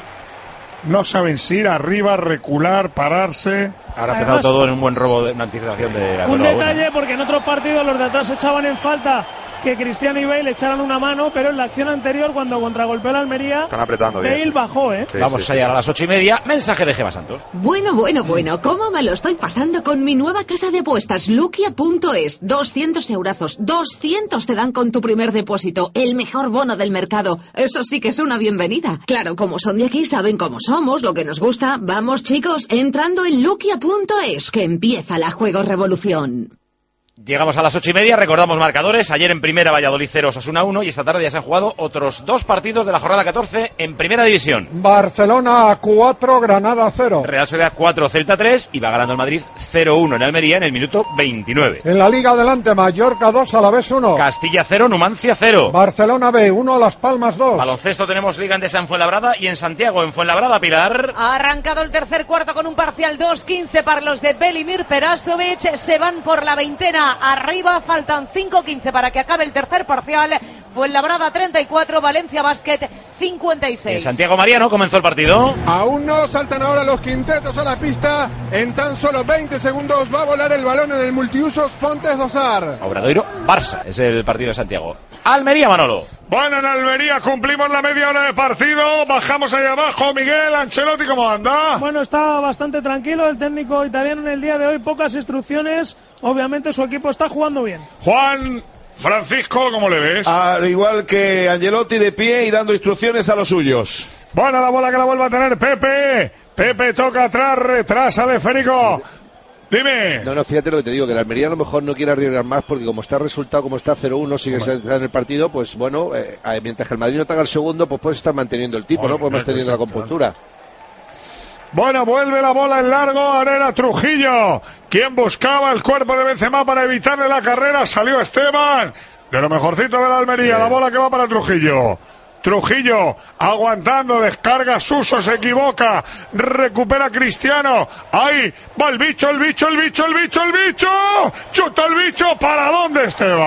no saben si ir arriba, recular, pararse. Ahora ha empezado todo en un buen robo de una anticipación de un detalle, bueno. porque en otros partidos los de atrás echaban en falta que Cristiano y Bale echaran una mano, pero en la acción anterior, cuando contragolpeó la Almería, están apretando Bale bien. bajó, ¿eh? Sí, Vamos sí, a llegar sí. a las ocho y media. Mensaje de Gemma Santos. Bueno, bueno, bueno, ¿cómo me lo estoy pasando con mi nueva casa de apuestas, Luquia punto es? doscientos eurazos, doscientos te dan con tu primer depósito, el mejor bono del mercado. Eso sí que es una bienvenida. Claro, como son de aquí, saben cómo somos, lo que nos gusta. Vamos, chicos, entrando en Luquia punto es, que empieza la Juego Revolución. Llegamos a las ocho y media, recordamos marcadores. Ayer en primera Valladolid cero, Osasuna uno, y esta tarde ya se han jugado otros dos partidos de la jornada catorce en primera división. Barcelona cuatro, Granada cero. Real Sociedad cuatro, Celta tres, y va ganando el Madrid cero uno en Almería en el minuto veintinueve. En la Liga adelante, Mallorca dos, Alavés uno. Castilla cero, Numancia cero. Barcelona B uno, Las Palmas dos. Baloncesto tenemos Liga Endesa en Fuenlabrada y en Santiago. En Fuenlabrada, Pilar. Ha arrancado el tercer cuarto con un parcial dos quince para los de Belimir Perasovic. Se van por la veintena arriba, faltan cinco quince para que acabe el tercer parcial. Fuenlabrada treinta y cuatro, Valencia Basket cincuenta y seis. En Santiago Mariano comenzó el partido. Aún no, saltan ahora los quintetos a la pista. En tan solo veinte segundos va a volar el balón en el multiusos Fontes Dosar. Obradoiro Barça es el partido de Santiago. Almería, Manolo. Bueno, en Almería cumplimos la media hora de partido. Bajamos ahí abajo. Miguel Ancelotti, ¿cómo anda? Bueno, está bastante tranquilo el técnico italiano en el día de hoy. Pocas instrucciones. Obviamente su equipo está jugando bien. Juan Francisco, ¿cómo le ves? Al igual que Ancelotti, de pie y dando instrucciones a los suyos. Bueno, la bola que la vuelva a tener Pepe. Pepe toca atrás, retrasa de Férico. Dime. No, no, fíjate lo que te digo, que la Almería a lo mejor no quiere arriesgar más porque como está el resultado, como está cero uno, sigue en el partido, pues bueno, eh, mientras que el Madrid no tenga el segundo, pues puede estar manteniendo el tipo, Oye, ¿no? Pues manteniendo la compostura. Bueno, vuelve la bola en largo, ahora era Trujillo, quien buscaba el cuerpo de Benzema para evitarle la carrera, salió Esteban, de lo mejorcito de la Almería, la bola que va para Trujillo. Trujillo aguantando, descarga Suso, se equivoca, recupera Cristiano, ahí va el bicho, el bicho, el bicho, el bicho, el bicho, chuta el bicho, ¿para dónde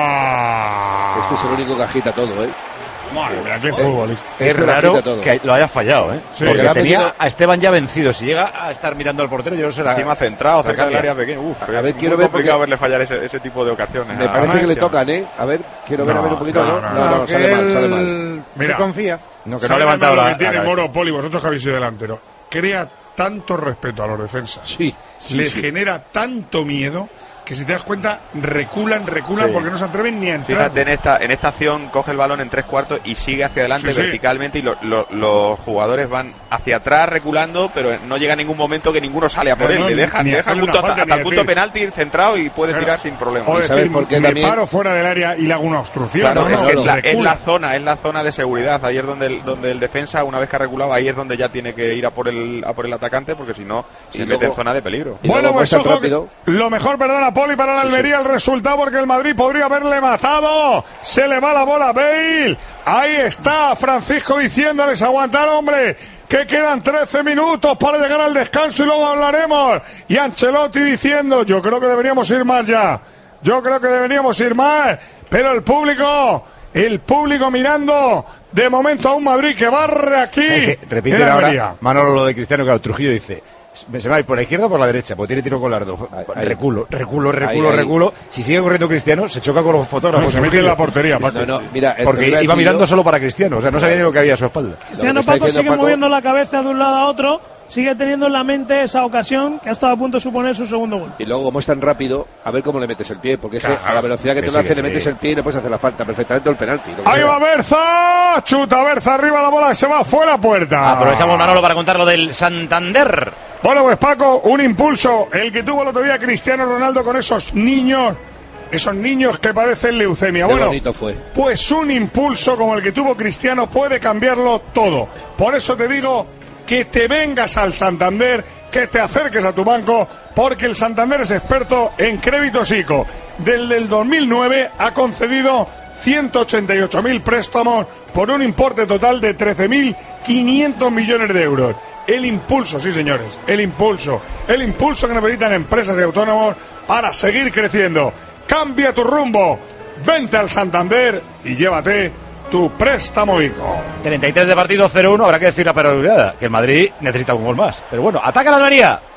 Esteban? Este es el único que agita todo, ¿eh? Madre mía, qué futbolista. Es raro que lo haya fallado, ¿eh? Sí, porque tenía metido... a Esteban ya vencido. Si llega a estar mirando al portero, yo no será. Encima centrado, cerca del área pequeña. Uf, a ver, es quiero muy ver complicado porque... verle fallar ese, ese tipo de ocasiones. Me parece que le tocan, ¿eh? A ver, quiero ver, no, a ver un poquito. No, no, no, no, no sale mal, sale mal. Mira, se confía. No, que no ha levantado la, que tiene la Moro Poli, vosotros que habéis sido delantero. Crea tanto respeto a los defensas. Sí. sí Les sí. genera tanto miedo que si te das cuenta reculan, reculan sí. porque no se atreven ni a entrar. Fíjate, en esta, en esta acción coge el balón en tres cuartos y sigue hacia adelante sí, verticalmente sí. y lo, lo, los jugadores van hacia atrás reculando, pero no llega ningún momento que ninguno sale a por pero él, no, le dejan, le dejan punto, hasta, hasta el punto penalti centrado y puede tirar sin problema. O decir, por qué me también? paro fuera del área y le hago una obstrucción. Claro, no, es, no, que no, es, la, es la zona, es la zona de seguridad. Ahí es donde el, donde el defensa, una vez que ha reculado, ahí es donde ya tiene que ir a por el, a por el atacante, porque si no, se luego, mete en zona de peligro. Bueno, pues ojo, lo mejor, perdona, Poli, para la Almería. Sí, sí. El resultado porque el Madrid podría haberle matado. Se le va la bola a Bale. Ahí está Francisco diciéndoles aguantar, hombre, que quedan trece minutos para llegar al descanso y luego hablaremos. Y Ancelotti diciendo, yo creo que deberíamos ir más ya. Yo creo que deberíamos ir más. Pero el público, el público mirando de momento a un Madrid que barre aquí. Que, repite ahora, Manolo, lo de Cristiano, que Trujillo dice... Se va a ir por la izquierda o por la derecha, porque tiene tiro con las dos. Ahí, reculo, reculo, reculo, ahí, reculo. Ahí. Si sigue corriendo Cristiano, se choca con los fotógrafos. No, se mete en la portería, no, no, mira, porque iba mirando solo para Cristiano, o sea, no sabía ni lo que había a su espalda. Cristiano, Paco, sigue Paco... moviendo la cabeza de un lado a otro, sigue teniendo en la mente esa ocasión que ha estado a punto de suponer su segundo gol. Y luego, como es tan rápido, a ver cómo le metes el pie, porque es claro, que a la velocidad que, que tú sí, le haces, le metes sí. el pie y le puedes hacer la falta perfectamente o el penalti. Ahí va Berza, chuta Berza, arriba la bola, se va fuera puerta. Aprovechamos, Manolo, para contar lo del Santander. Bueno, pues Paco, un impulso, el que tuvo el otro día Cristiano Ronaldo con esos niños, esos niños que padecen leucemia. Qué bueno, bonito fue. Pues un impulso como el que tuvo Cristiano puede cambiarlo todo. Por eso te digo que te vengas al Santander, que te acerques a tu banco, porque el Santander es experto en créditos I C O. Desde el dos mil nueve ha concedido ciento ochenta y ocho mil préstamos por un importe total de trece mil quinientos millones de euros. El impulso, sí señores, el impulso, el impulso que necesitan empresas y autónomos para seguir creciendo. Cambia tu rumbo, vente al Santander y llévate tu préstamo I C O. treinta y tres de partido, cero uno, habrá que decir la perogrullada, que el Madrid necesita un gol más. Pero bueno, ataca la Almería.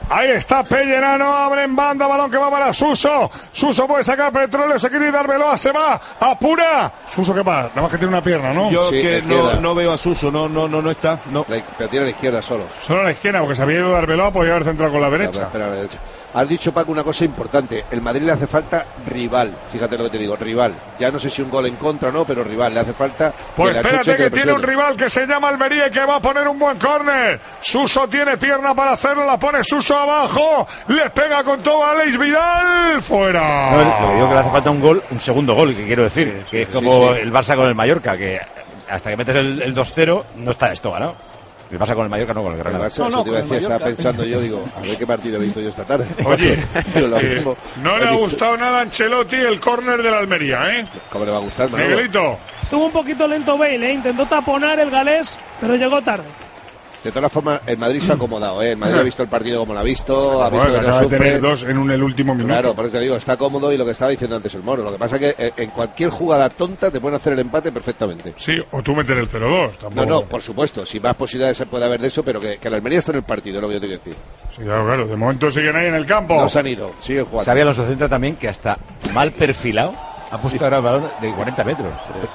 Ahí está Pellerano, abre en banda, balón que va para Suso. Suso puede sacar Petróleo, se quiere ir Arbeloa, se va, apura. Suso, ¿qué pasa? Nada más que tiene una pierna, ¿no? Yo Sí, que la no, izquierda. no veo a Suso, no, no, no, no está. No. La- pero tiene a la izquierda solo. Solo a la izquierda, porque se había ido de Arbeloa, podía haber centrado con la derecha. Espera, a la derecha. Has dicho, Paco, una cosa importante. El Madrid le hace falta rival. Fíjate lo que te digo, rival. Ya no sé si un gol en contra o no, pero rival. Le hace falta. Pues la espérate Chuche que te tiene un presione. rival que se llama Almería y que va a poner un buen córner. Suso tiene pierna para hacerlo, la pone Suso abajo, le pega con todo a Alex Vidal, fuera. No, lo que digo que le hace falta un gol, un segundo gol, que quiero decir, que es como sí, sí. el Barça con el Mallorca, que hasta que metes el, el dos cero no está esto ganado. El Barça con el Mallorca no con el El Granada. Barça, eso te iba a decir, estaba pensando yo, digo, a ver qué partido he visto yo esta tarde. Oye, Pero lo eh, mismo. no He le ha visto- gustado nada a Ancelotti el córner de la Almería, ¿eh? ¿Cómo le va a gustar, Manolo? Miguelito. Estuvo un poquito lento Bale, ¿eh? Intentó taponar el galés, pero llegó tarde. De todas formas, el Madrid se ha acomodado, ¿eh? El Madrid ha visto el partido como lo ha visto, ha visto Bueno, que no acaba de sufre. tener dos en un, el último minuto. Claro, por eso te digo, está cómodo y lo que estaba diciendo antes el Moro. Lo que pasa es que eh, en cualquier jugada tonta te pueden hacer el empate perfectamente. Sí, o tú meter el cero dos, No, tampoco. no, por supuesto, si más posibilidades se puede haber de eso, pero que, que la Almería está en el partido, es lo que yo te quiero decir. Sí, claro, claro, de momento siguen ahí en el campo. No se han ido, siguen jugando. Sabía Alonso Centra también que hasta mal perfilado ha puesto ahora el balón de cuarenta metros.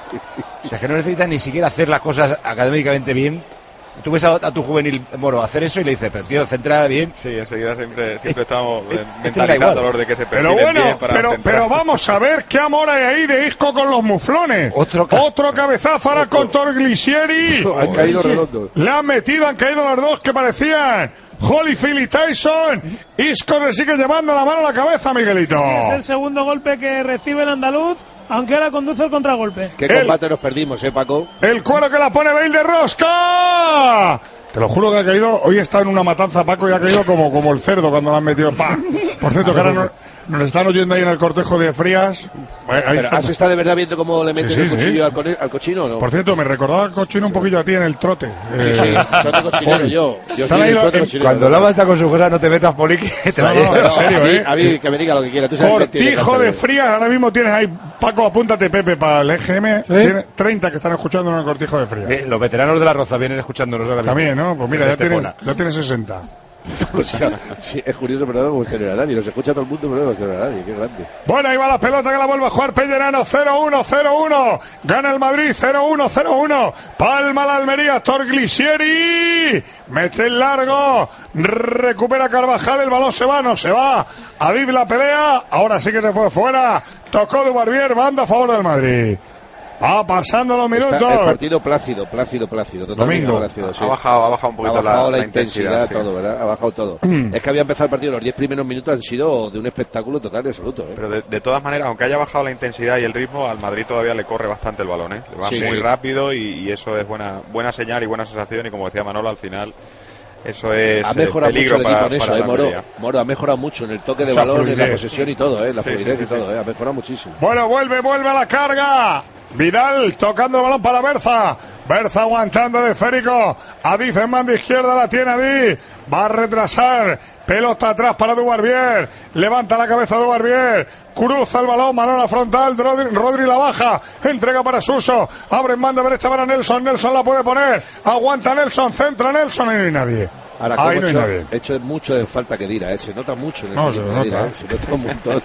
O sea, que no necesita ni siquiera hacer las cosas académicamente bien. Tú ves a, a tu juvenil Moro hacer eso y le dices, pero tío, centra bien. Sí, enseguida siempre, siempre estamos este mentalizándolos de que se Pero perfilen bueno, bien para pero, centrar. pero vamos a ver qué amor hay ahí de Isco con los muflones. Otro, Otro cabezazo ahora con Torglissieri. Han caído redondos. Le han metido, han caído los dos que parecían Holyfield y Tyson. Isco le sigue llevando la mano a la cabeza, Miguelito. Sí, es el segundo golpe que recibe el andaluz, aunque ahora conduce el contragolpe. ¿Qué El- combate nos perdimos, eh, Paco? El cuero que la pone Bale de rosca. Te lo juro que ha caído, hoy está en una matanza Paco y ha caído como, como el cerdo cuando lo han metido. ¡Pa! Por cierto, que ahora nos, nos están oyendo ahí en el cortejo de Frías. Ahí Pero, está. ¿has estado de verdad viendo cómo le meten Sí, sí, el cuchillo sí. al, co- al cochino o no? Por cierto, me recordaba el cochino un poquillo a ti en el trote. Sí, sí, trote cochinero yo. Yo Están soy ahí el los- trote en- cochinero. Cuando Lama está con su cosa, no te metas, Poli, que te No, va a no, llevar. en serio, a mí, ¿eh? a mí que me diga lo que quiera. Tú sabes que tiene Cortijo casa de Frías, ahora mismo tienes ahí, Paco, apúntate Pepe para el E G M. Tiene treinta que están escuchando en el Cortijo de Frías. Eh, los veteranos de la Roza vienen escuchándonos ahora mismo. También, ¿no? Pues mira, De ya tienes, Estepona. ya tienes sesenta. O sea, sí, es curioso, pero no debemos tener a nadie. Nos escucha todo el mundo, pero no debemos tener a nadie. Qué grande. Bueno, ahí va la pelota que la vuelve a jugar Pellerano. cero uno, cero uno. Gana el Madrid. cero uno, cero uno. Palma la Almería. Torglissieri. Mete el largo. Recupera Carvajal. El balón se va. No se va. Adib la pelea. Ahora sí que se fue fuera. Tocó Dubarbier. Banda a favor del Madrid. Va pasando los minutos. Está el partido plácido, plácido, plácido. Totalmente Domingo. plácido, sí. Ha bajado, ha bajado un poquito ha bajado la, la, la intensidad, intensidad, sí. todo, ¿verdad? Ha bajado todo. Es que había empezado el partido, los diez primeros minutos han sido de un espectáculo total y absoluto, ¿eh? Pero de, de todas maneras, aunque haya bajado la intensidad y el ritmo, al Madrid todavía le corre bastante el balón, ¿eh? Le va Sí, muy sí. rápido y, y eso es buena buena señal y buena sensación. Y como decía Manolo, al final eso es Ha eh, mejorado peligro mucho el para, equipo en eso, para ¿eh, la Moro? Almería. Moro ha mejorado mucho en el toque de Mucha balón, en la fluidez. posesión y todo, ¿eh? La Sí, fluidez sí, y sí, todo, sí. ¿eh? Ha mejorado muchísimo. Bueno, vuelve, vuelve a la carga. Vidal tocando el balón para Berza. Berza aguantando de esférico. Adif en banda izquierda, la tiene Adif. Va a retrasar. Pelota atrás para Dubarbier. Levanta la cabeza Dubarbier. Cruza el balón, balón a la frontal. Rodri, Rodri la baja. Entrega para Suso. Abre en banda derecha para Nelson. Nelson la puede poner. Aguanta Nelson. Centra Nelson y no hay nadie. Ahora, Ahí como no hay hecho, nadie. hecho mucho de falta que dirá, ¿eh? Se nota mucho en el No, físico se de Dira, nota. ¿eh? Se nota un montón.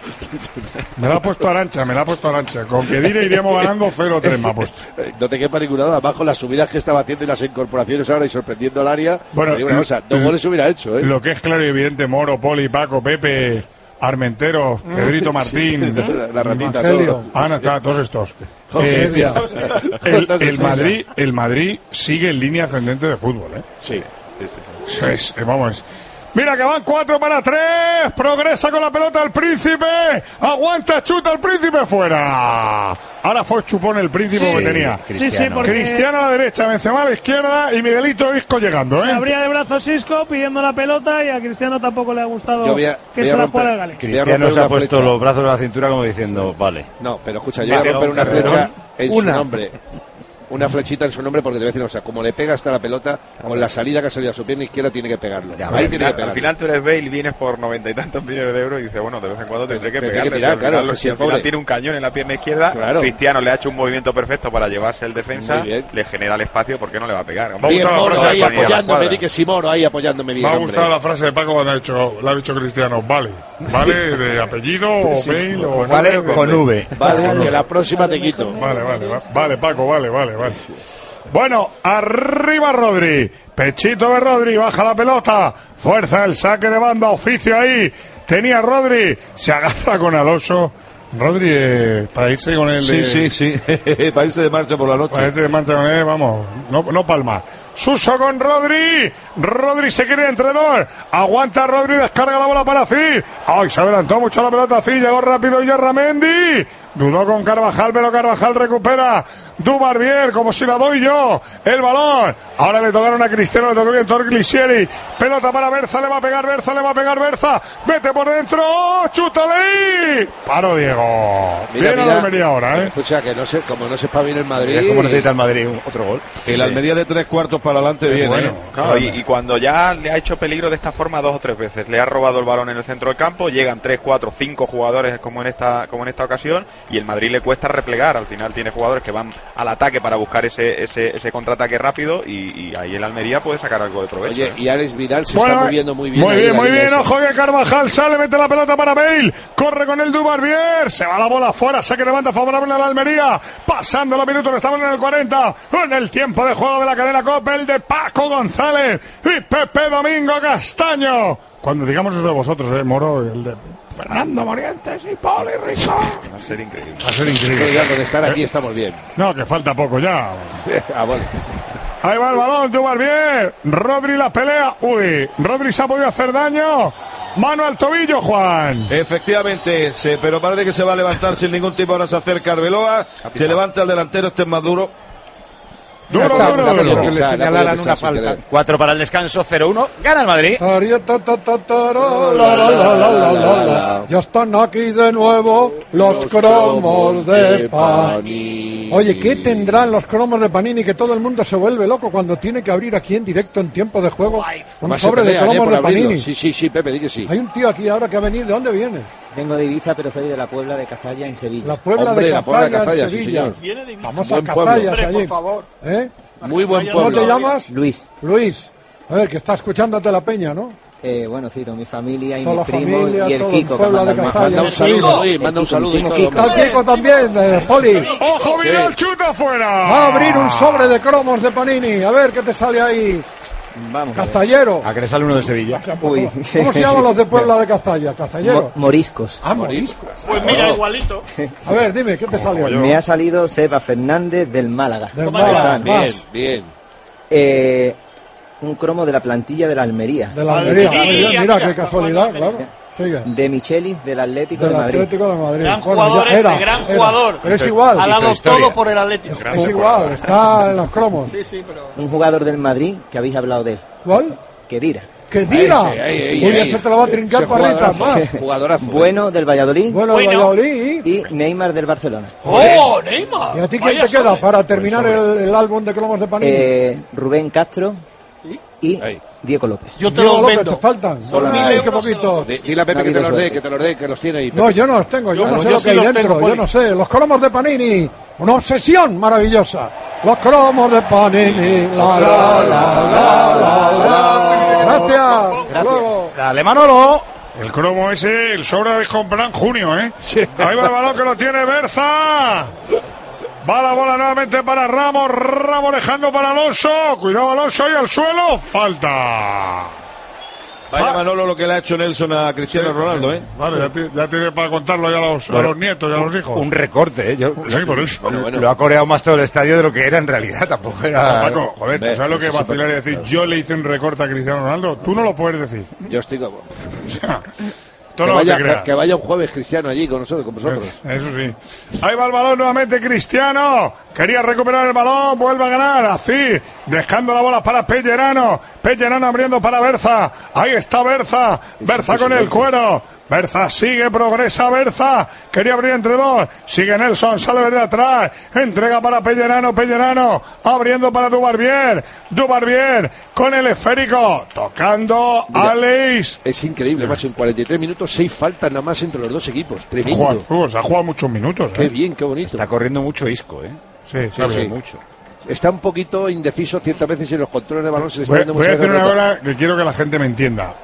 Me la ha puesto Arancha, me la ha puesto Arancha. Con que dire iríamos ganando cero tres me ha puesto. No te quepa ninguna duda. Abajo las subidas que estaba haciendo y las incorporaciones ahora y sorprendiendo al área. Bueno, te digo una cosa, dos l- goles hubiera hecho, ¿eh? Lo que es claro y evidente, Moro, Poli, Paco, Pepe, Armentero, Pedrito Martín, La, la ratita, Evangelio. todo. Ana, ta- todos estos. José, Eh, sí. el, el Madrid, el Madrid sigue en línea ascendente de fútbol, ¿eh? Sí. Sí, sí, sí. Sí, sí, vamos. Mira que van cuatro para tres. Progresa con la pelota el Príncipe. Aguanta, chuta el Príncipe fuera. Ahora fue chupón el Príncipe Sí, que tenía. Sí, sí, porque Cristiano a la derecha, Benzema a la izquierda y Miguelito Isco llegando, se ¿eh? abría de brazos Isco pidiendo la pelota y a Cristiano tampoco le ha gustado Yo voy a- que voy a se la romper- jugara el Gale. Voy a Cristiano romper se ha una puesto flecha. los brazos en la cintura como diciendo, vale. No, pero escucha, yo voy a Vale, romper una perdón. flecha en Una. su nombre. una flechita en su nombre porque te voy a decir, o sea, como le pega hasta la pelota, con la salida que ha salido a su pierna izquierda tiene que pegarlo. Ya, Ahí al, tiene final, que pegarlo. al final tú eres Bale y vienes por noventa y tantos millones de euros y dices, bueno, de vez en cuando tendré que Tendré pegarle. que tirar, si al claro, final, pues si sí, al final pobre. tiene un cañón en la pierna izquierda, Claro. Cristiano le ha hecho un movimiento perfecto para llevarse el defensa, Muy bien. le genera el espacio, ¿por qué no le va a pegar? Bien, Moro, ahí España, apoyándome, la di que sí, Moro, ahí apoyándome bien. Me ha hombre. gustado la frase de Paco cuando ha dicho, la ha dicho Cristiano, vale. Vale, de apellido o Sí. mail o... Vale, con V. Vale, que la próxima te quito. Vale, vale, va- vale, Paco, vale, vale, vale. Bueno, arriba Rodri. Pechito de Rodri, baja la pelota. Fuerza el saque de banda, oficio ahí. Tenía Rodri, se agarra con Alonso. Rodri, eh, para irse con él. Sí, de- sí, sí. Para irse de marcha por la noche. Para irse de marcha con él, vamos. No, no palma. Suso con Rodri. Rodri se quiere entre dos. Aguanta Rodri, descarga la bola para Cid. Ay, se adelantó mucho la pelota Cid. Llegó rápido Yarramendi. Dudó con Carvajal, pero Carvajal recupera. Dubarbier, como si la doy yo. El balón. Ahora le tocaron a Cristiano, le tocó bien Torglissieri. Pelota para Berza, le va a pegar Berza, le va a pegar Berza. Vete por dentro. ¡Chútale! Paro Diego. Mira, Viene mira. la Almería ahora, ¿eh? Escucha, que no sé, como no sepa bien el Madrid. Es como necesita el Madrid un- otro gol. El Almería de tres cuartos para adelante Qué viene. bueno. ¿eh? Claro, y, y cuando ya le ha hecho peligro de esta forma dos o tres veces, le ha robado el balón en el centro del campo, llegan tres, cuatro, cinco jugadores como en esta como en esta ocasión y el Madrid le cuesta replegar. Al final tiene jugadores que van al ataque para buscar ese ese, ese contraataque rápido y, y ahí el Almería puede sacar algo de provecho. Oye, y Alex Vidal se Bueno, está moviendo muy bien. Muy ahí bien, en la muy línea bien. esa. Ojo que Carvajal sale, mete la pelota para Bale. Corre con el Dubarbier. Se va la bola afuera. Saque de banda favorable a la Almería. Pasando los minutos, estamos en el cuarenta. En el tiempo de juego de la cadena COPE, el de Paco González y Pepe Domingo Castaño. Cuando digamos eso de vosotros, eh, Moro, el de Fernando Morientes y Poli Rico. Va a ser increíble. Va a ser Pero increíble. ya con estar aquí estamos bien. No, que falta poco ya. Ah, bueno. Ahí va el balón, Dubarbier. Rodri la pelea. Uy, Rodri se ha podido hacer daño. Mano al tobillo, Juan. Efectivamente, se, pero parece que se va a levantar sin ningún tipo. Ahora se acerca Arbeloa. Se levanta el delantero, este es más duro. Duro, Está, duro, la duro. podido Que le pisar, la señalaran podido una pisar sin falta. querer. cuatro para el descanso, cero uno. Gana el Madrid. Ya están aquí de nuevo los cromos de Panini. Oye, ¿qué tendrán los cromos de Panini que todo el mundo se vuelve loco cuando tiene que abrir aquí en directo en tiempo de juego un Más se sobre de pelean, eh, cromos por de abrirlo. Panini? Sí, sí, sí, Pepe, di que sí. Hay un tío aquí ahora que ha venido. ¿De dónde viene? Vengo de Ibiza, pero soy de la Puebla de Cazalla, en Sevilla. La Puebla Hombre, de la Puebla de Cazalla, Cazalla, en sí, Sevilla. señor. Famosas Buen pueblo. Cazallas Hombre, allí. por favor. ¿Eh? Muy buen ¿Cómo pueblo. te llamas? Luis. Luis. A ver, que está escuchándote la peña, ¿no? Eh, bueno, sí, toda mi familia y Toda mis la primos familia, y el todo Kiko. el pueblo que de manda- Cazalla. Manda un saludo, Luis, manda un saludo y Kiko, todo. Kiko. Está el Kiko también, eh, Poli. ¡Ojo, Vidal, chuta afuera! Va a abrir un sobre de cromos de Panini. A ver qué te sale ahí. Vamos. a ver. Cazallero. A que le sale uno de Sevilla. Uy. ¿Cómo se llaman los de Puebla de Cazalla? Cazallero. Mo- moriscos. Ah, moriscos. Pues mira, igualito. A ver, dime, ¿qué te salió? Me ha salido Seba Fernández del Málaga. Del Málaga. Málaga, Bien, más. bien. Eh, un cromo de la plantilla de la Almería. De la Almería. Almería. Muy bien, mira, qué Mira, casualidad, Almería. claro. Sigue. De Michelis del Atlético Del de Madrid. Atlético de Madrid. Gran Bueno, jugador ya ese, era, gran era. jugador. Pero es igual. Ha dado historia. todo por el Atlético. Es igual, está en los cromos. Sí, sí, pero... Un jugador del Madrid que habéis hablado de él. ¿Cuál? Kedira. ¡Que tira! Ahí, ahí, ahí, Uy, ahí. ese te lo va a trincar Ese parritas jugadorazo, más. Jugadorazo. Bueno del Valladolid Bueno, el Bueno. Valladolid. y Neymar del Barcelona. ¡Oh, Neymar! ¿Y a ti quién Vaya te queda sobre. para terminar el, el álbum de cromos de Panini? Eh, Rubén Castro ¿Sí? y Ahí. Diego López. Yo te Diego los López, vendo. te faltan. Por mil Ay, qué euros se poquito. los- Di- Dile a Pepe No ha que te habido los dé, suerte. que te los dé, que los tiene ahí. No, Pepe. yo no los tengo, yo Yo- no sé yo lo sí que hay los dentro, tengo, yo Poli. no sé. Los cromos de Panini, una obsesión maravillosa. Los cromos de Panini, la la la la la la. Gracias, hasta luego. Dale, Manolo. El cromo ese, el sobre habéis comprado en junio, ¿eh? Ahí va el balón que lo tiene Berza. Va la bola nuevamente para Ramos. Ramos dejando para Alonso. Cuidado, Alonso, ahí al suelo. Falta. Vaya Manolo lo que le ha hecho Nelson a Cristiano Ronaldo, ¿eh? Vale, ya, ti- ya tiene para contarlo ya a los, a Bueno, los nietos y a los hijos. Un recorte, ¿eh? Yo, Sí, por eso. Bueno, bueno. Lo ha coreado más todo el estadio de lo que era en realidad. Tampoco era. Paco, joder, ¿tú Ve, sabes lo que eso sí, vacilar y decir? Yo le hice un recorte a Cristiano Ronaldo. Tú no lo puedes decir. Yo estoy como. O sea, Que esto no vaya, te creas. que vaya un jueves Cristiano allí con nosotros, con vosotros. Eso sí. Ahí va el balón nuevamente Cristiano. Quería recuperar el balón. Vuelve a ganar. Así. Dejando la bola para Pellerano. Pellerano abriendo para Berza. Ahí está Berza. Berza con el cuero. Berza sigue, progresa Berza. Quería abrir entre dos. Sigue Nelson, sale de atrás. Entrega para Pellerano, Pellerano. Abriendo para Dubarbier. Dubarbier con el esférico. Tocando Mira, Alex. Es increíble, macho. En cuarenta y tres minutos, seis faltas nada más entre los dos equipos. Tremendo. Juega al fútbol, se ha jugado muchos minutos. Qué ¿eh? bien, qué bonito. Está corriendo mucho Isco, ¿eh? Sí, sí, sí. mucho. Está un poquito indeciso ciertas veces y los controles de balón se le está Voy, viendo voy a muchas decir veces una rota. cosa que quiero que la gente me entienda.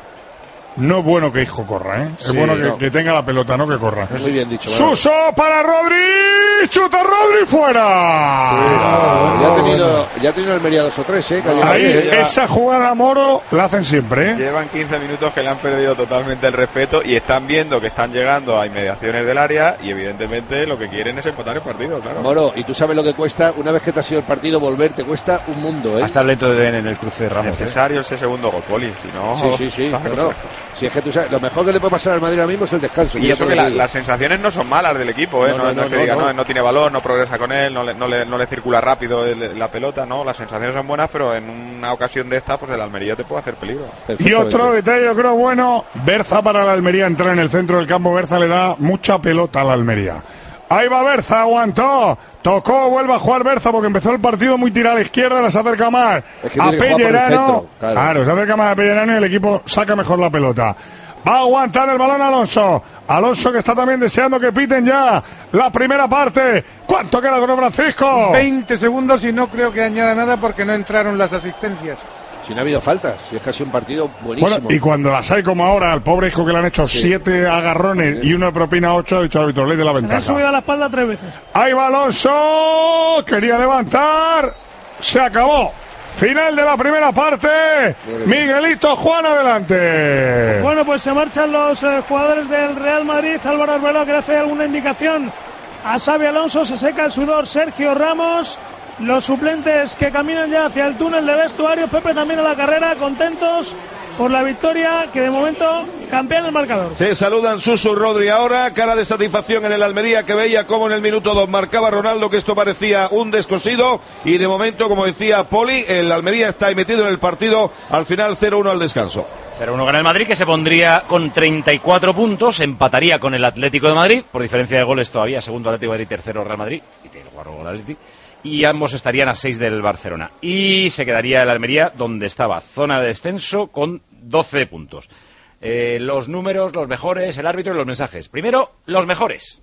No es bueno que Isco corra, ¿eh? Es Sí, bueno que, no. que tenga la pelota, no que corra. Muy bien dicho. Bueno. Suso para Rodri. Chuta Rodri fuera. Sí, no, ya ha tenido, ya ha tenido Almería dos o tres, ¿eh? Que ha llegado Ahí, bien, lleva- esa jugada Moro la hacen siempre, ¿eh? Llevan quince minutos que le han perdido totalmente el respeto y están viendo que están llegando a inmediaciones del área y evidentemente lo que quieren es empatar el partido, claro. Moro, y tú sabes lo que cuesta, una vez que te ha sido el partido, volver, te cuesta un mundo, ¿eh? Hasta el lento de en el cruce de Ramos. ¿eh? Necesario ese segundo gol, Poli, si no... Sí, sí, sí, claro, no, no. Si es que tú sabes, lo mejor que le puede pasar al Madrid ahora mismo es el descanso. Y mira eso todo que lo la- digo. las sensaciones no son malas del equipo, ¿eh? No, No, no, no no, es que no, diga, no. no, no tiene balón, no progresa con él, no le, no le, no le circula rápido el- la pelota, no, las sensaciones son buenas, pero en una ocasión de esta, pues el Almería te puede hacer peligro. Y otro detalle, yo creo bueno, Berza para la Almería, entrar en el centro del campo. Berza le da mucha pelota a la Almería. Ahí va Berza, aguantó, tocó, vuelve a jugar Berza porque empezó el partido muy tirado a la izquierda, la se acerca más Es que a tiene que jugar por el Pellerano. centro, claro. Claro, se acerca más a Pellerano y el equipo saca mejor la pelota. Va a aguantar el balón Alonso. Alonso que está también deseando que piten ya la primera parte. ¿Cuánto queda con Francisco? veinte segundos y no creo que añada nada porque no entraron las asistencias. Si no ha habido faltas, si es casi un partido buenísimo. Bueno, y cuando las hay como ahora, al pobre hijo que le han hecho Sí. siete agarrones y una de propina ocho, ha dicho el árbitro, ley de la Se le ha ventaja. subido a la espalda tres veces. Ahí va Alonso, quería levantar, se acabó. Final de la primera parte. Miguelito Juan, adelante. Bueno, pues se marchan los eh, jugadores del Real Madrid. Álvaro Arbeloa que le hace alguna indicación a Xabi Alonso. Se seca el sudor Sergio Ramos. Los suplentes que caminan ya hacia el túnel de vestuario. Pepe también a la carrera, contentos por la victoria que de momento campea en el marcador. Se saludan Suso y Rodri ahora, cara de satisfacción en el Almería que veía como en el minuto dos marcaba Ronaldo que esto parecía un descosido y de momento, como decía Poli, el Almería está ahí metido en el partido, al final cero uno al descanso. cero uno gana el Madrid, que se pondría con treinta y cuatro puntos, empataría con el Atlético de Madrid, por diferencia de goles todavía, segundo Atlético de Madrid, tercero Real Madrid, y tiene cuatro goles Atlético, y ambos estarían a seis del Barcelona. Y se quedaría el Almería donde estaba, zona de descenso, con doce puntos. Eh, los números, los mejores, el árbitro y los mensajes. Primero, los mejores.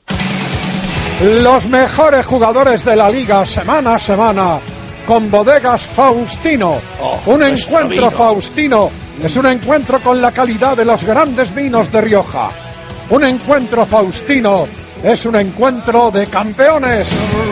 Los mejores jugadores de la liga semana a semana con Bodegas Faustino. Un encuentro vino. Faustino es un encuentro con la calidad de los grandes vinos de Rioja. Un encuentro Faustino es un encuentro de campeones.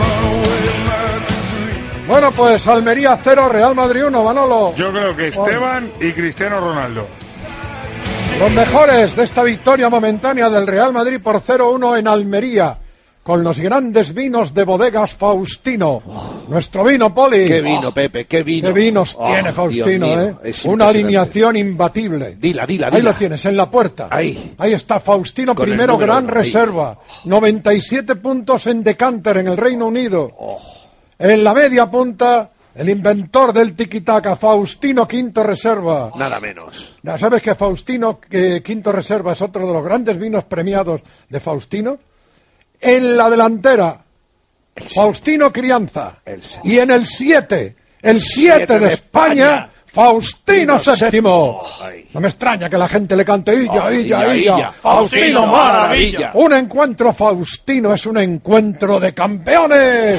Bueno, pues Almería cero, Real Madrid uno, Manolo. Yo creo que Esteban y Cristiano Ronaldo. Los mejores de esta victoria momentánea del Real Madrid por cero uno en Almería, con los grandes vinos de Bodegas Faustino. Nuestro vino, Poli. Qué vino, Pepe, qué vino. Qué vinos Oh, tiene Faustino, Dios mío, ¿eh? es Una impresionante. alineación imbatible. Dila, dila, Ahí dila. lo tienes, en la puerta. Ahí. Ahí está Faustino, Con el primero número gran uno, ahí. reserva. noventa y siete puntos en decanter en el Reino Unido. En la media punta, el inventor del tiquitaca, Faustino, quinto reserva. Nada menos. Ya sabes que Faustino, que quinto reserva, es otro de los grandes vinos premiados de Faustino. En la delantera, Faustino Crianza. Y en el siete, el siete de España, Faustino séptimo. No me extraña que la gente le cante Illa, Oh, Illa, Illa, Illa. Illa. Faustino, Faustino, maravilla. maravilla. Un encuentro Faustino es un encuentro de campeones.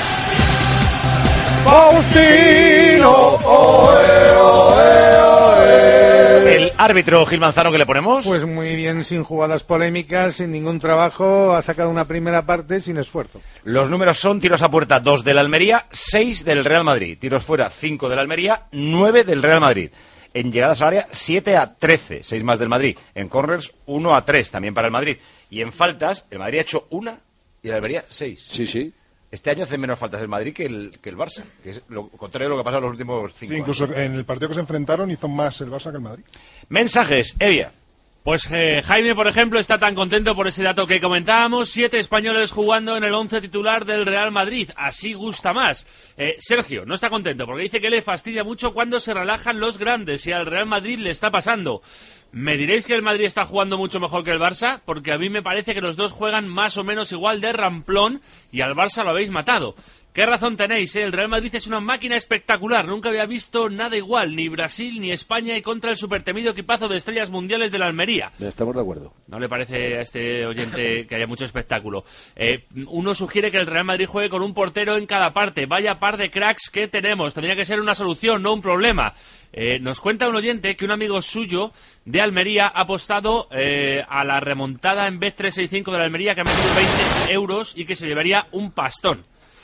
Faustino. Oe, oe, oe. El árbitro Gil Manzano, ¿qué le ponemos? Pues muy bien, sin jugadas polémicas, sin ningún trabajo, ha sacado una primera parte sin esfuerzo. Los números son tiros a puerta dos del Almería, seis del Real Madrid. Tiros fuera cinco del Almería, nueve del Real Madrid. En llegadas al área, siete a trece, seis más del Madrid. En corners, uno a tres, también para el Madrid. Y en faltas, el Madrid ha hecho una y el Almería seis. Sí, sí. Este año hace menos faltas el Madrid que el, que el Barça, que es lo contrario a lo que ha pasado en los últimos cinco Sí, incluso años. en el partido que se enfrentaron hizo más el Barça que el Madrid. Mensajes, Evia. Pues eh, Jaime, por ejemplo, está tan contento por ese dato que comentábamos. Siete españoles jugando en el once titular del Real Madrid. Así gusta más. Eh, Sergio no está contento porque dice que le fastidia mucho cuando se relajan los grandes y al Real Madrid le está pasando. ¿Me diréis que el Madrid está jugando mucho mejor que el Barça? Porque a mí me parece que los dos juegan más o menos igual de ramplón y al Barça lo habéis matado. ¿Qué razón tenéis, eh? El Real Madrid es una máquina espectacular. Nunca había visto nada igual, ni Brasil ni España, y contra el supertemido equipazo de estrellas mundiales de la Almería. Estamos de acuerdo. ¿No le parece a este oyente que haya mucho espectáculo? Eh, uno sugiere que el Real Madrid juegue con un portero en cada parte. Vaya par de cracks que tenemos. Tendría que ser una solución, no un problema. Eh, nos cuenta un oyente que un amigo suyo de Almería ha apostado eh, a la remontada en Bet trescientos sesenta y cinco de la Almería, que ha metido veinte euros y que se llevaría un pastón.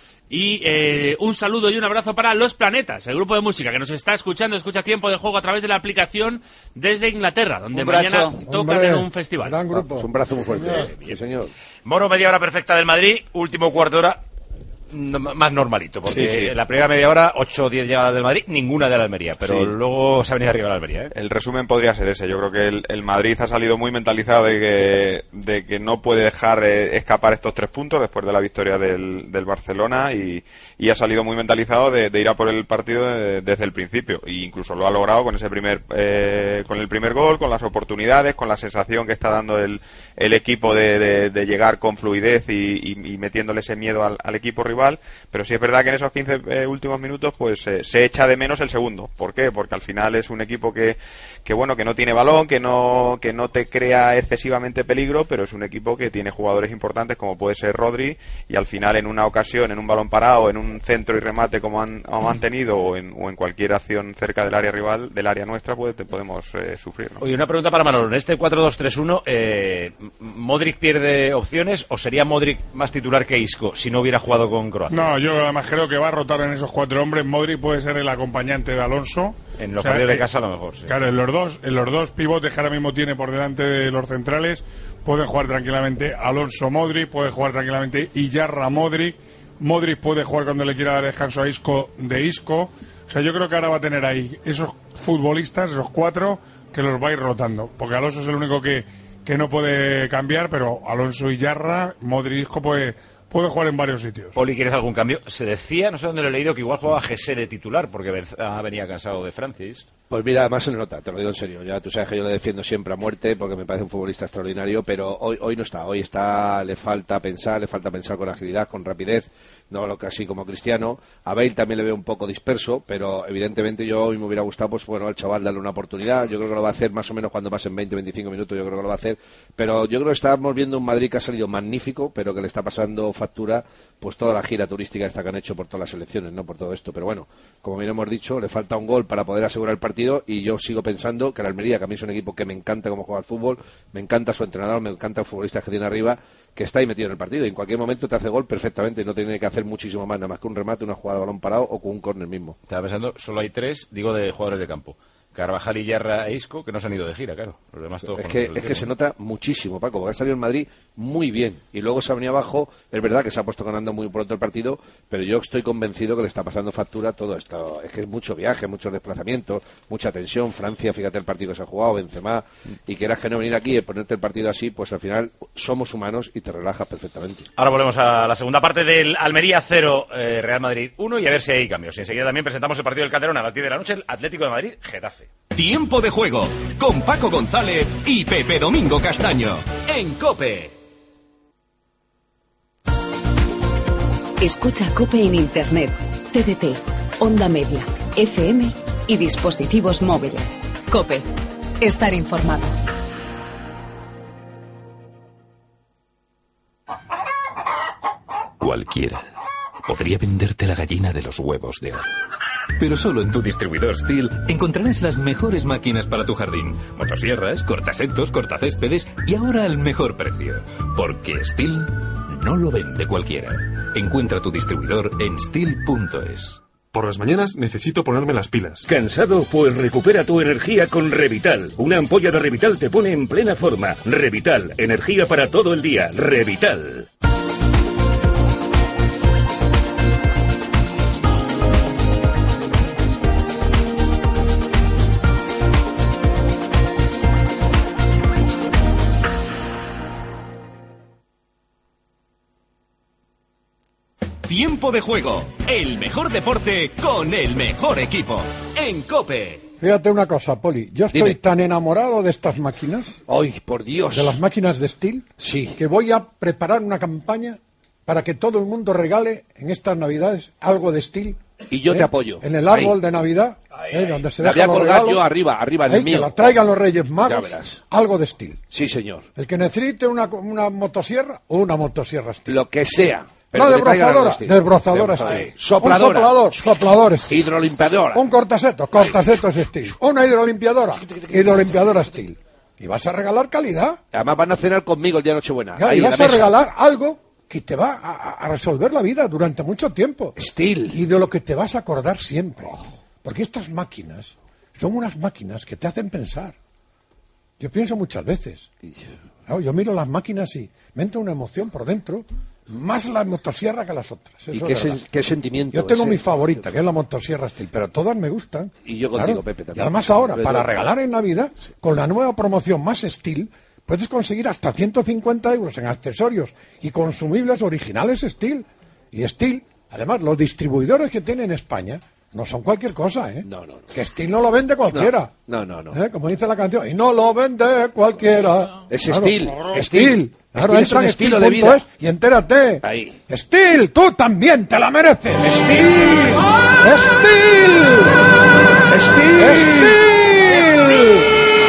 Y eh, un saludo y un abrazo para Los Planetas, el grupo de música que nos está escuchando, escucha Tiempo de Juego a través de la aplicación desde Inglaterra, donde mañana tocan Hombre, en un festival. Gran grupo. Es un brazo muy fuerte. Sí, señor. Mono, media hora perfecta del Madrid, último cuarto de hora no, más normalito, porque sí, sí. en la primera media hora, ocho o diez llegadas del Madrid, ninguna de la Almería, pero sí. luego se ha venido arriba la Almería. ¿eh? El resumen podría ser ese. Yo creo que el, el Madrid ha salido muy mentalizado de que, de que no puede dejar eh, escapar estos tres puntos después de la victoria del, del Barcelona y, y ha salido muy mentalizado de, de ir a por el partido de, desde el principio, e incluso lo ha logrado con ese primer eh, con el primer gol, con las oportunidades, con la sensación que está dando el, el equipo de, de, de llegar con fluidez y, y, y metiéndole ese miedo al, al equipo rival. Pero sí es verdad que en esos quince eh, últimos minutos pues eh, se echa de menos el segundo. ¿Por qué? Porque al final es un equipo que, que bueno, que no tiene balón, que no que no te crea excesivamente peligro, pero es un equipo que tiene jugadores importantes como puede ser Rodri, y al final en una ocasión, en un balón parado, en un centro y remate como han, como han tenido, o en, o en cualquier acción cerca del área rival, del área nuestra, pues te podemos eh, sufrir, ¿no? Oye, una pregunta para Manolo. En este cuatro dos tres uno, eh, ¿Modric pierde opciones o sería Modric más titular que Isco si no hubiera jugado con Croacia? No, yo además creo que va a rotar en esos cuatro hombres. Modric puede ser el acompañante de Alonso. En los o sea, partidos de eh, casa a lo mejor, sí. Claro, en los dos, en los dos pivotes que ahora mismo tiene por delante de los centrales, pueden jugar tranquilamente Alonso Modric, puede jugar tranquilamente Iyarra Modric. Modric puede jugar cuando le quiera dar descanso a Isco de Isco. O sea, yo creo que ahora va a tener ahí esos futbolistas, esos cuatro, que los va a ir rotando. Porque Alonso es el único que, que no puede cambiar, pero Alonso Iyarra, Modric Isco puede... puede jugar en varios sitios. Poli, ¿quieres algún cambio? Se decía, no sé dónde lo he leído, que igual jugaba Gessé de titular, porque venía cansado de Francis. Pues mira, además se le nota, te lo digo en serio. Ya tú sabes que yo le defiendo siempre a muerte, porque me parece un futbolista extraordinario, pero hoy hoy no está. Hoy está, le falta pensar, le falta pensar con agilidad, con rapidez, no lo casi como Cristiano. A Bale también le veo un poco disperso, pero evidentemente yo hoy me hubiera gustado, pues bueno, al chaval darle una oportunidad. Yo creo que lo va a hacer más o menos cuando pasen veinte, veinticinco minutos, yo creo que lo va a hacer. Pero yo creo que estamos viendo un Madrid que ha salido magnífico, pero que le está pasando factura pues toda la gira turística esta que han hecho por todas las elecciones, no por todo esto. Pero bueno, como bien hemos dicho, le falta un gol para poder asegurar el partido, y yo sigo pensando que la Almería, que a mí es un equipo que me encanta cómo juega al fútbol, me encanta su entrenador, me encanta el futbolista que tiene arriba, que está ahí metido en el partido, y en cualquier momento te hace gol perfectamente, y no tiene que hacer muchísimo más, nada más que un remate, una jugada de balón parado o con un córner mismo. Estaba pensando, solo hay tres, digo, de jugadores de campo: Carvajal, Iyarra e Isco, que no se han ido de gira, claro. Los demás todos es que, es que se nota muchísimo, Paco, porque ha salido el Madrid muy bien, y luego se ha venido abajo. Es verdad que se ha puesto ganando muy pronto el partido, pero yo estoy convencido que le está pasando factura todo esto. Es que es mucho viaje, muchos desplazamientos, mucha tensión. Francia, fíjate el partido que se ha jugado, Benzema, y quieras que no venir aquí y ponerte el partido así, pues al final somos humanos y te relajas perfectamente. Ahora volvemos a la segunda parte del Almería cero, eh, Real Madrid uno, y a ver si hay cambios. Y enseguida también presentamos el partido del Calderón a las diez de la noche, el Atlético de Madrid, Getafe. Tiempo de juego con Paco González y Pepe Domingo Castaño en COPE. Escucha COPE en Internet, T D T, Onda Media, F M y dispositivos móviles. COPE. Estar informado. Cualquiera podría venderte la gallina de los huevos de oro. Pero solo en tu distribuidor Stihl encontrarás las mejores máquinas para tu jardín. Motosierras, cortasetos, cortacéspedes, y ahora al mejor precio. Porque Stihl no lo vende cualquiera. Encuentra tu distribuidor en stihl punto es. Por las mañanas necesito ponerme las pilas. ¿Cansado? Pues recupera tu energía con Revital. Una ampolla de Revital te pone en plena forma. Revital, energía para todo el día. Revital. Tiempo de juego, el mejor deporte con el mejor equipo en COPE. Fíjate una cosa, Poli. Yo estoy Dime. tan enamorado de estas máquinas. ¡Ay, por Dios! De las máquinas de Steel. Sí. Que voy a preparar una campaña para que todo el mundo regale en estas Navidades algo de Steel. Y yo ¿eh? te apoyo. En el árbol Ahí. de Navidad, ¿eh? Donde se La voy a dejan los colgar regalos. yo arriba, arriba, en Ahí, el mío. Que lo traigan los Reyes Magos. Ya verás. Algo de Steel. Sí, señor. El que necesite una, una motosierra, una motosierra Steel. Lo que sea. Pero No, que me traigan algo desbrozadora, de Steel. desbrozadora Desbrozadora. Steel. Sopladora. Un soplador, soplador Steel. Hidrolimpiadora. Un cortaseto, cortasetos Steel. Una hidrolimpiadora, hidrolimpiadora Steel. Y vas a regalar calidad. Además van a cenar conmigo el día de Nochebuena. Ya, Ahí, y en la vas a mesa. regalar algo que te va a, a resolver la vida durante mucho tiempo. Steel. Y de lo que te vas a acordar siempre. Porque estas máquinas son unas máquinas que te hacen pensar. Yo pienso muchas veces. Claro, yo miro las máquinas y me entra una emoción por dentro, más la motosierra que las otras. Eso ¿Y es qué, verdad. sen- qué sentimiento? Yo tengo ese? mi favorita, que es la motosierra Steel, pero todas me gustan. Y yo contigo, Pepe, también. Y además ahora, Sobre para todo. regalar en Navidad, con la nueva promoción Más Steel, puedes conseguir hasta ciento cincuenta euros en accesorios y consumibles originales Steel. Y Steel, además, los distribuidores que tiene en España no son cualquier cosa, ¿eh? No, no, no. Que Steel no lo vende cualquiera. No, no, no. ¿Eh? Como dice la canción, y no lo vende cualquiera. Es Claro. Steel, Steel. Steel. Claro, Steel es entra un en estilo Steel de punto vida. es y entérate. Ahí. Steel, tú también te la mereces. Steel. Steel. Steel. Steel.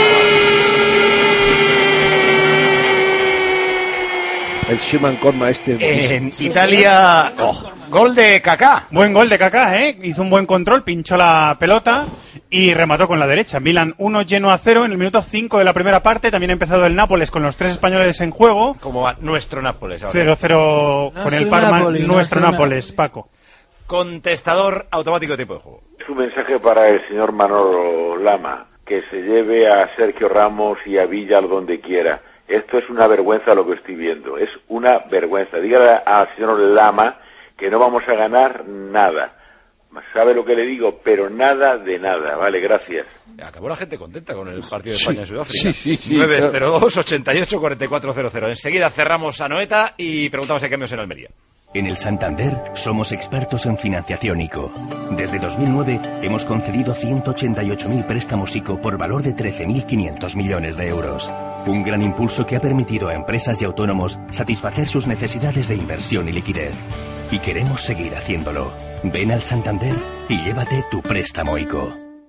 El Schumann Corma este. En Italia, oh, gol de Kaká. Buen gol de Kaká, ¿eh? Hizo un buen control, pinchó la pelota y remató con la derecha. Milan uno, Genoa cero en el minuto cinco de la primera parte. También ha empezado el Nápoles con los tres españoles en juego. Como va nuestro Nápoles ahora. cero cero No con es el un Parma, Napoli, no nuestro es un Nápoles, Paco. Contestador automático de tiempo de juego. Es un mensaje para el señor Manolo Lama, que se lleve a Sergio Ramos y a Villa al donde quiera. Esto es una vergüenza lo que estoy viendo, es una vergüenza. Dígale al señor Lama que no vamos a ganar nada. ¿Sabe lo que le digo? Pero nada de nada. Vale, gracias. Acabó la gente contenta con el partido de España en Sudáfrica. sí, sí, sí. nueve cero dos, ochenta y ocho, cuarenta y cuatro cero cero. Enseguida cerramos a Noeta y preguntamos si hay cambios en Almería. En el Santander somos expertos en financiación ICO. Desde dos mil nueve hemos concedido ciento ochenta y ocho mil préstamos ICO por valor de trece mil quinientos millones de euros. Un gran impulso que ha permitido a empresas y autónomos satisfacer sus necesidades de inversión y liquidez. Y queremos seguir haciéndolo. Ven al Santander y llévate tu préstamo ICO.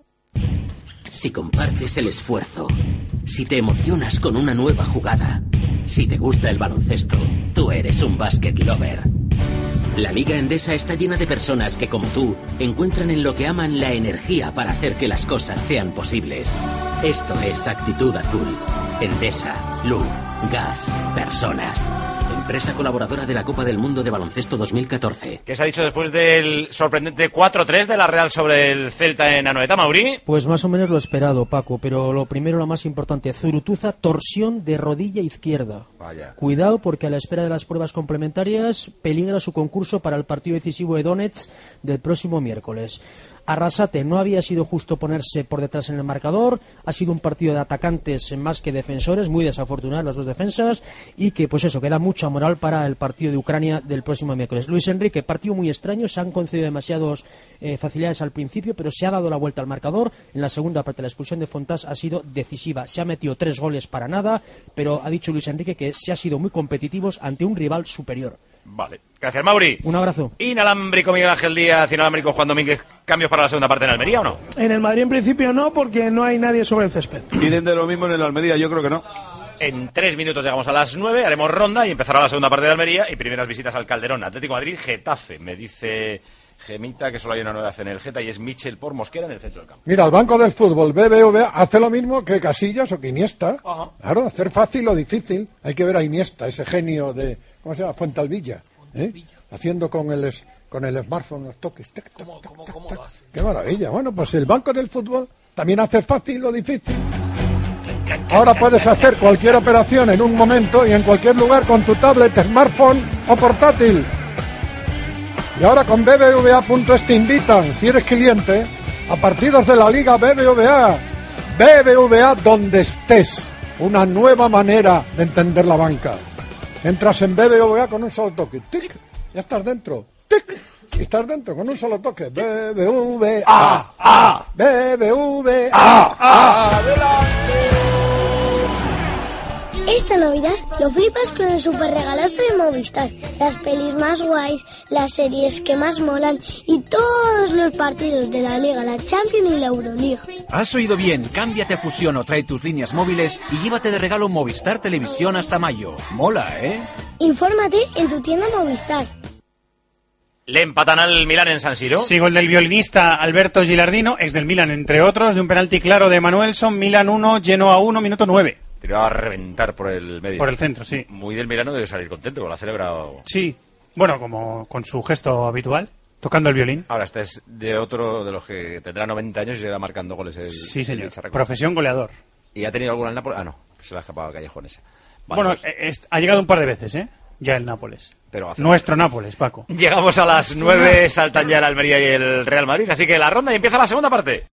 Si compartes el esfuerzo, si te emocionas con una nueva jugada, si te gusta el baloncesto, tú eres un basket lover. La Liga Endesa está llena de personas que, como tú, encuentran en lo que aman la energía para hacer que las cosas sean posibles. Esto es Actitud Azul. Endesa, luz, gas, personas. Empresa colaboradora de la Copa del Mundo de Baloncesto dos mil catorce. ¿Qué se ha dicho después del sorprendente cuatro tres de la Real sobre el Celta en Anoeta, Mauri? Pues más o menos lo esperado, Paco, pero lo primero, lo más importante, Zurutuza, torsión de rodilla izquierda. Vaya. Cuidado porque a la espera de las pruebas complementarias peligra su concurso para el partido decisivo de Donetsk del próximo miércoles. Arrasate, no había sido justo ponerse por detrás en el marcador, ha sido un partido de atacantes más que defensores, muy desafortunadas las dos defensas, y que pues eso, queda mucha moral para el partido de Ucrania del próximo miércoles. Luis Enrique, partido muy extraño, se han concedido demasiadas eh, facilidades al principio, pero se ha dado la vuelta al marcador. En la segunda parte la expulsión de Fontás ha sido decisiva, se ha metido tres goles para nada, pero ha dicho Luis Enrique que se ha sido muy competitivos ante un rival superior. Vale. Gracias, Mauri. Un abrazo. Inalámbrico Miguel Ángel Díaz, inalámbrico Juan Domínguez. ¿Cambios para la segunda parte en Almería o no? En el Madrid en principio no, porque no hay nadie sobre el césped. ¿Piden de lo mismo en el Almería? Yo creo que no. En tres minutos llegamos a las nueve, haremos ronda y empezará la segunda parte de Almería y primeras visitas al Calderón. Atlético de Madrid, Getafe. Me dice Gemita que solo hay una novedad en el Geta y es Michel por Mosquera en el centro del campo. Mira, el banco del fútbol B B V A hace lo mismo que Casillas o que Iniesta. Ajá. Claro, hacer fácil o difícil. Hay que ver a Iniesta, ese genio de, ¿cómo se llama? Fuentealbilla. ¿eh? Haciendo con el, con el smartphone los toques. Tac, tac, ¿Cómo, tac, cómo, tac, cómo tac. lo hace? Qué maravilla. Bueno, pues el banco del fútbol también hace fácil o difícil. Ahora puedes hacer cualquier operación en un momento y en cualquier lugar con tu tablet, smartphone o portátil. Y ahora con B B V A punto es te invitan, si eres cliente, a partidos de la Liga B B V A. B B V A donde estés. Una nueva manera de entender la banca. Entras en B B V A con un solo toque. ¡Tic! Ya estás dentro. ¡Tic! Y estás dentro con un solo toque. B B V A A B B V A A. Esta Navidad lo flipas con el super regalazo de Movistar. Las pelis más guays, las series que más molan y todos los partidos de la Liga, la Champions y la Euroliga. Has oído bien, cámbiate a Fusión o trae tus líneas móviles y llévate de regalo Movistar Televisión hasta mayo. Mola, ¿eh? Infórmate en tu tienda Movistar. Le empatan al Milan en San Siro. Sí, gol del violinista Alberto Gilardino, ex del Milan, entre otros, de un penalti claro de Manuelson. Milan uno, Genoa uno, minuto nueve. Tiró a reventar por el medio. Por el centro, sí. Muy del Milano debe salir contento, lo ha celebrado. Sí, bueno, como con su gesto habitual, tocando el violín. Ahora, este es de otro de los que tendrá noventa años y llega marcando goles. El, sí, señor. El Profesión goleador. ¿Y ha tenido alguna en Nápoles? Ah, no, se le ha escapado a Callejones. Vale, bueno, pues. es, ha llegado un par de veces, ¿eh? Ya el Nápoles. Pero Nuestro Nápoles, Paco. Llegamos a las nueve, saltan ya el Almería y el Real Madrid, así que la ronda y empieza la segunda parte.